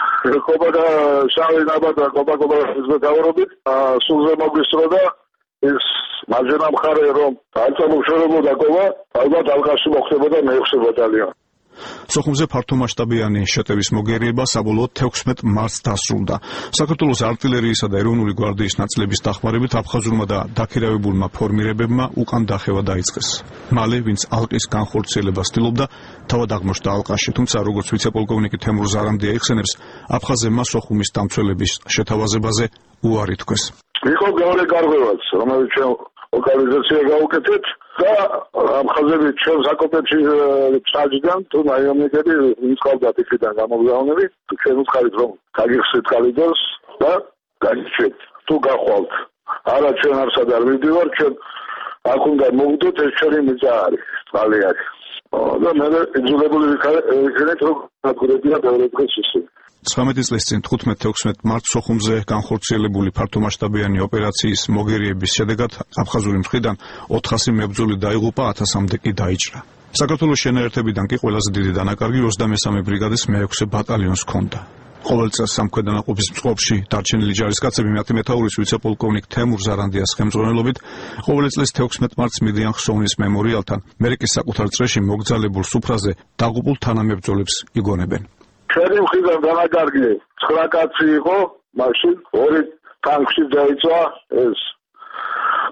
ხობა შავი ნაბადა ხობა-ხობის მეთაურობით სულზე მოგვისწროდა ის მარჯვენა მხარე რომ არ წამოშორებოდა ყობა, ალბათ ალყაში მოხდებოდა მე-6 ბატალიონი. სოხუმზე ფართომასშტაბიანი შეტევის მოგერიება საბოლოოდ 16 მარტს დასრულდა. საქართველოს არტილერიისა და ეროვნული გვარდიის ნაწილების დახმარებით აფხაზურმა და დაქირავებულმა ფორმირებებმა უკან დახევა დაიწყეს. მალე, ვინც ალყის განხორციელებას ცდილობდა, თავად აღმოჩნდა ალყაში, თუმცა როგორც ვიცე-პოლკოვნიკი თემურ ზარანდია იხსენებს, აფხაზებმა სოხუმის დამცველების შეთავაზებაზე უარი თქვეს. იყო მეორე გარღვევაც, რომელიც ჩვენ ლოკალიზაცია გავუკეთეთ და აფხაზები ჩვენს აკოპებში ჩაჯდან თუ ნაიომნიკები ვიწყავდათ იქიდან გამოგზავნები, ჩვენ ვუხარით რომ გაგიხსნით კალიდორს და გაგიჩვენთ თუ გახვალთ. არა ჩვენ არსად არ მივდივარ, ჩვენ აქ უნდა მოვიდოთ, ეს ჩვენი მიწა არის, წყალი არის. და მე იძულებული ვიქნეთ რომ გაგურებია მეორე დღეს ისე. 19 წლის წინ 15-16 მარტს სოხუმზე განხორციელებული ფართომასშტაბიანი ოპერაციის მოგერიების შედეგად აფხაზური მხრიდან 400 მებრძოლი დაიღუპა, 1000-მდე კი დაიჭრა. საქართველოს შენაერთებიდან კი ყველაზე დიდი დანაკარგი 23 ბრიგადის მე-6 ბატალიონს ჰქონდა. ყოველ წელს სამხედროების წყობაში დარჩენილი ჯარისკაცები მათი მეთაურის ვიცე-პოლკოვნიკ თემურ ზარანდიას ხელმძღვანელობით ყოველი წლის 16 მარტს მიდიან ხსოვნის მემორიალთან, მერიკის საკუთარ წრეში მოგზალებულ სუფრაზე დაღუპულ თანამებრძოლებს იგონებენ. ჩვენი მხრიდან დანაკარგი 9 კაცი იყო, მაშინ 2 ტანკში დაიწვა ეს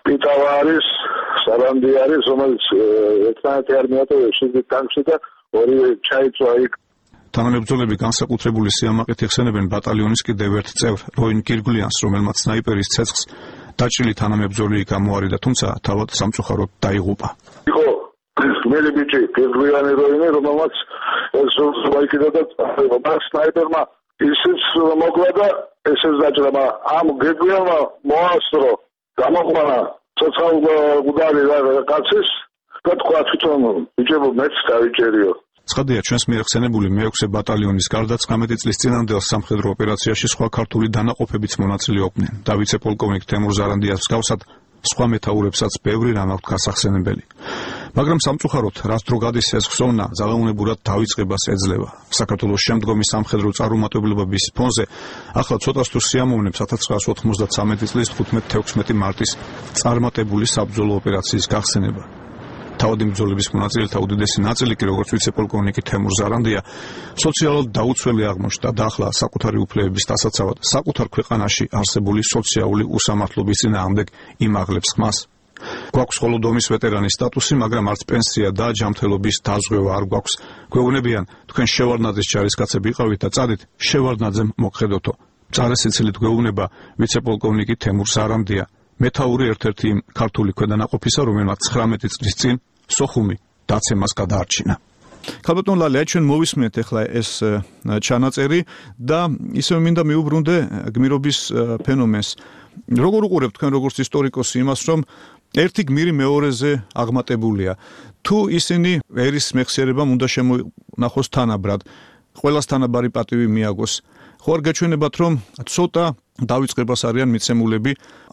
პიტავა არის, სარანდი არის, რომელიც ერთმანეთი არ მიატოვეს შიგნით ტანკში და ორივე ჩაიწვა იქ. თანამებრძოლები განსაკუთრებული სიამაყით იხსენებენ ბატალიონის კიდევ ერთ წევრ როინ კირგლიანს, რომელმაც სნაიპერის ცეცხლს დაჭრილი თანამებრძოლი გამოარიდა, თუმცა თავად სამწუხაროდ დაიღუპა. იყო გმირი ბიჭი კირგლიანი როინი, რომელმაც ეს მოიკიდა და სნაიპერმა ისიც მოკლა და ესეც დაჭრა, ამ კირგლიანმა მოასწრო გამოყვანა ცოცხალ გუდარი კაცის და თქვა თვითონ ბიჭებო მეც დავიჭერიო. ცხადია, ჩვენს მიერ ხსენებული მე-6 ბატალიონის გარდა 19 წლის წინანდელ სამხედრო ოპერაციაში სხვა ქართული დანაყოფებიც მონაწილეობდნენ. და ვიცე-პოლკოვნიკ თემურ ზარანდიას მსგავსად სხვა მეთაურებსაც ბევრი რამ აქვთ გასახსენებელი. მაგრამ სამწუხაროდ, რაც დრო გადის ეს ხსოვნა ძალაუნებურად დავიწყებას ეძლევა. საქართველოს შემდგომი სამხედრო წარუმატებლობების ფონზე ახლა ცოტას თუ სიამოვნებს 1993 წლის 15-16 მარტის წარმატებული საბრძოლო ოპერაციის გახსენება. თავადი ბრძოლების მონაწილეთა უდიდესი ნაწილი კი როგორც ვიცე-პოლკოვნიკი თემურ ზარანდია სოციალურად დაუცველი აღმოჩნდა და ახლა საკუთარი უფლებების დასაცავად საკუთარ ქვეყანაში არსებული სოციალური უსამართლობის წინააღმდეგ იმაღლებს ხმას. გვაქვს მხოლოდ ომის ვეტერანის სტატუსი, მაგრამ არც პენსია და ჯანმრთელობის დაზღვევა არ გვაქვს. გვეუბნებიან, თქვენ შევარდნაძის ჯარისკაცები იყავით და წადით შევარდნაძემ მოგხედოთო. მწარე სიცილით გვეუბნება ვიცე-პოლკოვნიკი თემურ ზარანდია, მეთაური ერთ-ერთი ქართული ქვედანაყოფისა, რომელმაც 19 წლის წინ სოხუმი დაცემას გადაარჩინა. ქალბატონ ლალე, ჩვენ მოვისმენთ ახლა ეს ჩანაწერი და ისევ მინდა მიუბრუნდე გმირობის ფენომენს. როგორ უყურებთ თქვენ როგორც ისტორიკოსი იმას, რომ ერთი გმირი მეორეზე აღმატებულია? თუ ისინი ერის მეხსიერებამ უნდა შემონახოს თანაბრად, ყველას თანაბარი პატივი მიაგოს. ხო არ გაჩვენებათ, რომ ცოტა დავიწყებას არიან მიცემულები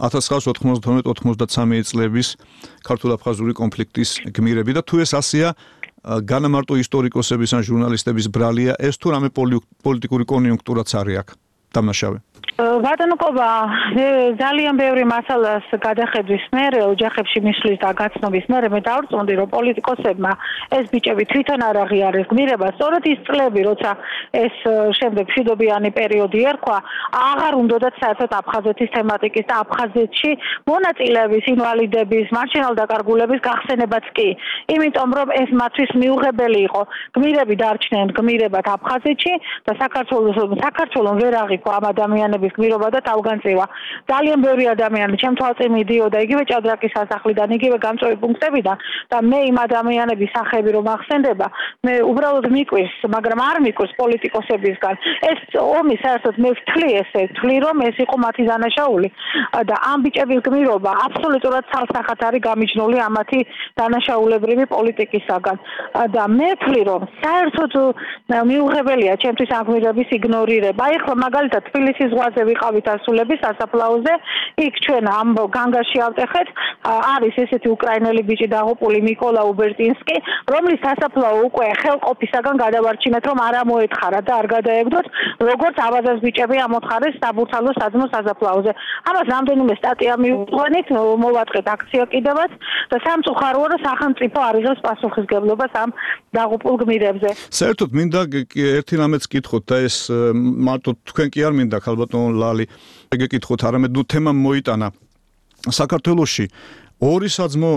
1992-93 წლების ქართულ-აფხაზური კონფლიქტის გმირები და თუ ეს ასეა განამარტო ისტორიკოსების ან ჟურნალისტების ბრალია, ეს თუ რამე პოლიტიკური კონიუნქტურაც არის აქ დამნაშავე. ბატონო კობა, ძალიან ბევრი მასალას გადახედვის მერე, ოჯახებში მისვლის და გაცნობის მერე მე დავწუნდი, რომ პოლიტიკოსებმა ეს ბიჭები თვითონ არ აღიარეს გმირება. სწორედ ის წლები, როცა ეს შემდეგ მშვიდობიანი პერიოდი ერქვა, აღარ უნდათ საერთოდ აფხაზეთის თემატიკის და აფხაზეთში მონაწილეების, ინვალიდების, მარჩენალ-დაკარგულების გახსენებაც კი. იმიტომ რომ ეს მათთვის მიუღებელი იყო. გმირები დარჩნენ გმირებად აფხაზეთში და საქართველოს ვერ აღიქვა ამ ადამიანების გმირობა და თავგანწირვა. ძალიან ბევრი ადამიანი ჩემ თვალწინ მიდიოდა იგივე ჭადრაკის სასახლიდან, იგივე გამწვევი პუნქტებიდან და მე იმ ადამიანების სახეები რომ ახსენდება, მე უბრალოდ მიკვირს, მაგრამ არ მიკვირს პოლიტიკოსებისგან. ეს ომი საერთოდ მე ვთვლი, რომ ეს იყო მათი დანაშაული და ამ ბიჭების გმირობა აბსოლუტურად ცალსახად არის გამიჯნული ამათი დანაშაულებრივი პოლიტიკისაგან. და მე ვთვლი, რომ საერთოდ მიუღებელია ჩემთვის ამ გმირების იგნორირება. ეხლა მაგალითად თბილისის ზღვაზე ვიყავით ასულების სასაფლაოზე, იქ ჩვენ ამ განგაში ავტეხეთ, არის ესეთი უკრაინელი ბიჭი დაღუპული მიკოლა უბერტინსკი, რომლის სასაფლაო უკვე ხელყოფისაგან გადავარჩინეთ, რომ არ ამოეთხარა და არ გადაეგდოთ, როგორც აბაზას ბიჭები ამოთხარეს საბურთალოს საძმო სასაფლაოზე. ამას რამდენიმე სტატია მივუყვანით, მოვატყეთ აქცია კიდევაც და სამწუხაროა, რომ სახელმწიფო არ იღებს პასუხისგებლობას ამ დაღუპულ გმირებზე. საერთოდ მინდა ერთი რამეც კითხოთ და ეს მარტო თქვენ კი არ მინდა ქალბატონ ლალი გეკითხოთ, არამედ ნუ თემა მოიტანა. საქართველოში ორი საძმო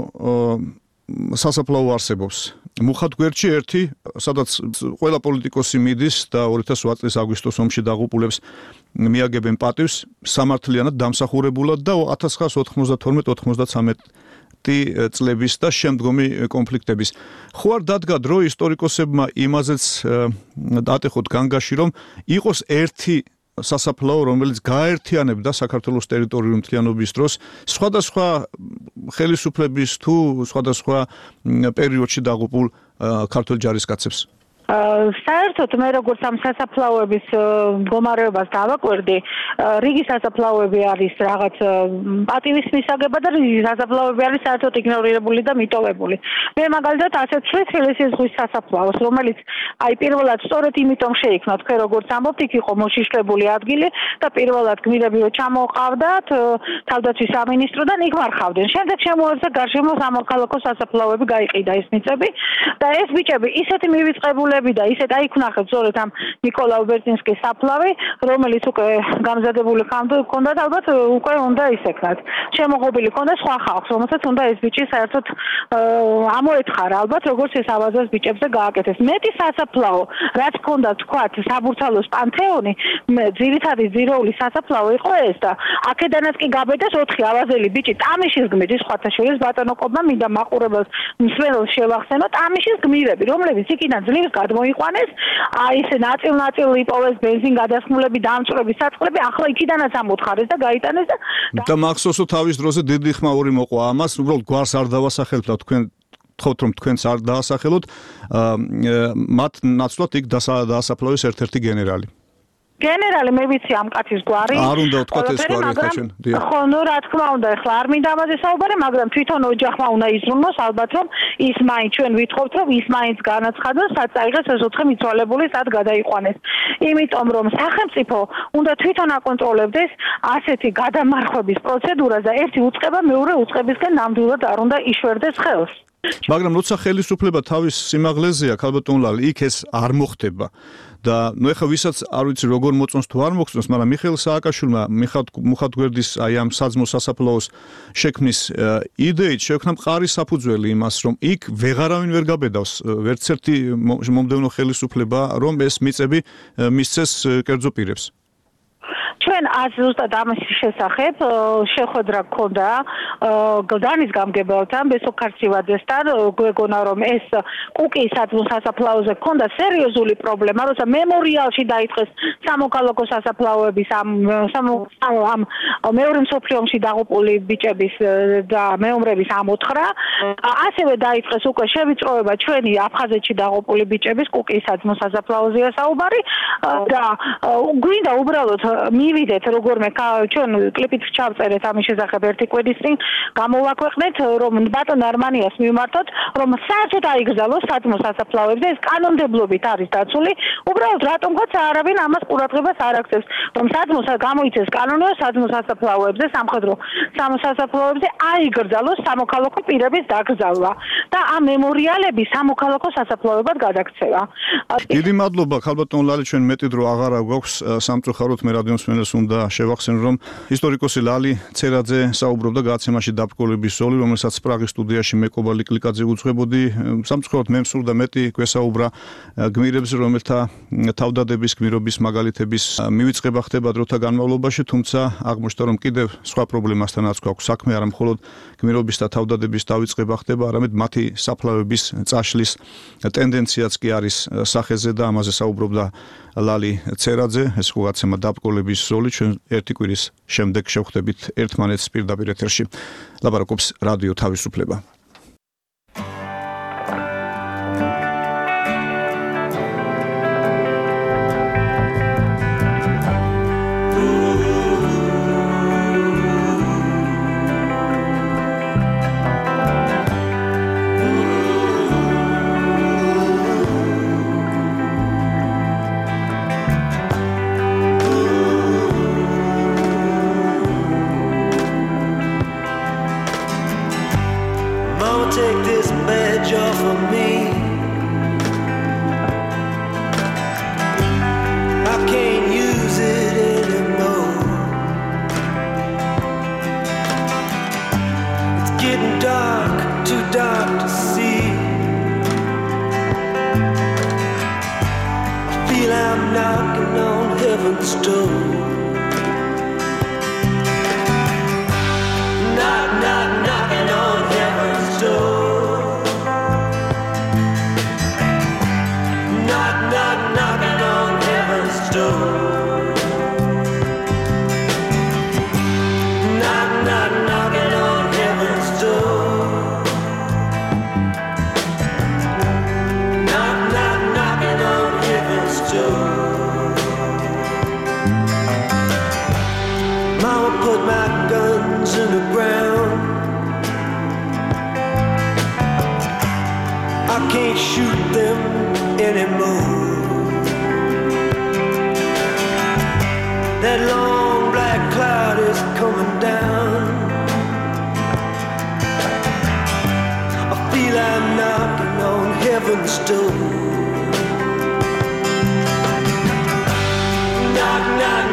სასაფლაო არსებობს. მუხად გვერდში ერთი, სადაც ყველა პოლიტიკოსი მიდის და 2008 წლის აგვისტოს ომში დაღუპულებს მიაგებენ პატივს სამართლიანად დამსახურებულად და 1992-93 წლების და შემდგომი კონფლიქტების. ხო არ დადგა დრო ისტორიკოსებმა იმაზეც დატეხოთ განგაში, რომ იყოს ერთი სასაფლაო, რომელიც გააერთიანებდა საქართველოს ტერიტორიული მთლიანობის დროს სხვადასხვა ხელისუფლების თუ სხვადასხვა პერიოდში დაღუპულ ქართველ ჯარისკაცებს. საერთოდ მე როგორც ამ სასაფლაოების მდგომარეობას დავაკვირდი, რიგი სასაფლაოები არის რაღაც პატივის მისაგება და რიგი სასაფლაოები არის საერთოდ იგნორირებული და მიტოვებული. მე მაგალითად ასეთ თბილისის ზღვის სასაფლაოს, რომელიც აი პირველად სწორედ იმიტომ შეიქმნა, თქვენ როგორც ამბობთ, იქ იყო მოშიშლებული ადგილი და პირველად გმირები რო ჩამოყავდათ თავდაცვის სამინისტროდან იქ მარხავდნენ. შემდეგ შემოეცა გარშემო სამოქალაქო სასაფლაოები გაიყიდა ეს მიწები და ეს ბიჭები ისეთი მივიწყებული სახლები და ისეთ აი ქნახებს სწორედ ამ ნიკოლა უბერძინსკის საფლავი, რომელიც უკვე გამზადებული ჰქონდათ, ალბათ უკვე უნდა ისექნათ. შემოღობილი ჰქონდა სხვა ხალხს, რომელსაც უნდა ეს ბიჭი საერთოდ ამოეთხარა, ალბათ როგორც ეს ავაზას ბიჭებზე გააკეთეს. მეტი სასაფლაო, რაც ჰქონდა თქვათ საბურთალოს პანთეონი, ძირითადი ძიროული სასაფლაო იყო ეს და აქედანაც კი გაბედას 4 ავაზელი ბიჭი ტამიშის გმირის სხვათა შორის ბატონო ყობმა მინდა მაყურებელს მსმენელს შევახსენოთ ტამიშის გმირები, რომლებიც იქიდან ძლივს გადმოიყვანეს, აი ეს ნაწილ-ნაწილ იპოვეს ბენზინ გადასხმულები, დამწვრები, საწყლები, ახლა იქიდანაც ამოთხარეს და გაიტანეს და მახსოვსო თავის დროზე დიდი ხმაური მოყვა ამას, უბრალოდ გვარს არ დავასახელებ და თქვენ თხოვთ რომ თქვენც არ დაასახელოთ, მათ ნაცვლად იქ დაასაფლავეს ერთ-ერთი გენერალი. გენერალი მე ვიცი ამ კაცის გვარი. არ უნდა ვთქვათ ეს გვარი ახლა ჩვენ. ხო, ნუ რა თქმა უნდა, ახლა არ მინდა ამაზე საუბარი, მაგრამ თვითონ ოჯახმა უნდა იზრუნოს, ალბათ რომ ის მაინც ჩვენ ვითხოვთ, რომ ის მაინც განაცხადოს, სად წაიღეს ეს 4 მიცვალებული, სად გადაიყვანეს. იმიტომ რომ სახელმწიფო უნდა თვითონ აკონტროლებდეს ასეთი გადამარხვების პროცედურას და ერთი უწყება მეორე უწყებისგან ნამდვილად არ უნდა იშვერდეს ხელს. მაგრამ როცა ხელისუფლება თავის სიმაღლეზეა, ქალბატონ ლალი, იქ ეს არ მოხდება. და ნუ ეხა ვისაც არ ვიცი როგორ მოწონს თუ არ მოწონს, მაგრამ მიხეილ სააკაშვილმა მუხათგვერდის აი ამ საძმო სასაფლაოს შექმნის იდეით შექმნა მყარი საფუძველი იმას, რომ იქ ვეღარავინ ვერ გაბედავს ვერც ერთი მომდევნო ხელისუფლება, რომ ეს მიწები მისცეს კერძო პირებს. ჩვენ ზუსტად ამის შესახებ შეხვედრა გქონდა გლდანის გამგებელთან, ბესოქარცივაძესთან, გვეგონა რომ ეს კუკის სასაფლაოზე გქონდა სერიოზული პრობლემა, როცა მემორიალში დაიწყეს სამოქალაქო სასაფლაოების ამ მეორე მსოფლიო ომში დაღუპული ბიჭების და მეომრების ამოთხრა, ასევე დაიწყეს უკვე შევიწროება ჩვენი აფხაზეთში დაღუპული ბიჭების კუკის სასაფლაოზეა საუბარი და გვინდა უბრალოდ მივიდეთ როგორმე ჩვენ კლიპით ჩავწერეთ ამის შესახებ ერთი კვირის წინ გამოვაქვეყნეთ რომ ბატონ არმანიას მივმართოთ რომ საერთოდ აიგზავნოს საძმო სასაფლაოებზე ეს კანონმდებლობით არის დაცული უბრალოდ რატომღაც არავინ ამას ყურადღებას არ აქცევს რომ საძმოს გამოიცეს კანონი საძმო სასაფლაოებზე სამხედრო სასაფლაოებზე აიგრძალოს სამოქალაქო პირების დაკრძალვა და ამ მემორიალები სამოქალაქო სასაფლაოებად გადაქცევა. დიდი მადლობა ქალბატონ ლალი ჩვენ მეტი დრო აღარ გვაქვს სამწუხაროდ მე რადიო მსმენელს უნდა შევახსენო რომ ისტორიკოსი ლალი ცერაძე საუბრობდა გაცემაში დაბკოლების ზოლი რომელსაც პრაღის სტუდიაში მეკობა ლიკლიკაძე უძღვებოდი სამწუხაროდ მე მსურდა მეტი გვესაუბრა გმირებზე რომელთა თავდადების გმირობის მაგალითების მივიწყება ხდება დროთა განმავლობაში თუმცა აღმოჩნდა რომ კიდევ სხვა პრობლემასთანაც გვაქვს საქმე არა მხოლოდ გმირობის და თავდადების დავიწყება ხდება არამედ მათი საფლავების წაშლის ტენდენციაც კი არის სახეზე და ამაზე საუბრობდა ლალი ცერაძე ეს გაცემა დაბკოლების ზოლი ჩვენ ერთი კვირის შემდეგ შევხვდებით ერთმანეთს პირდაპირ ეთერში ლაპარაკობს რადიო თავისუფლება knock knock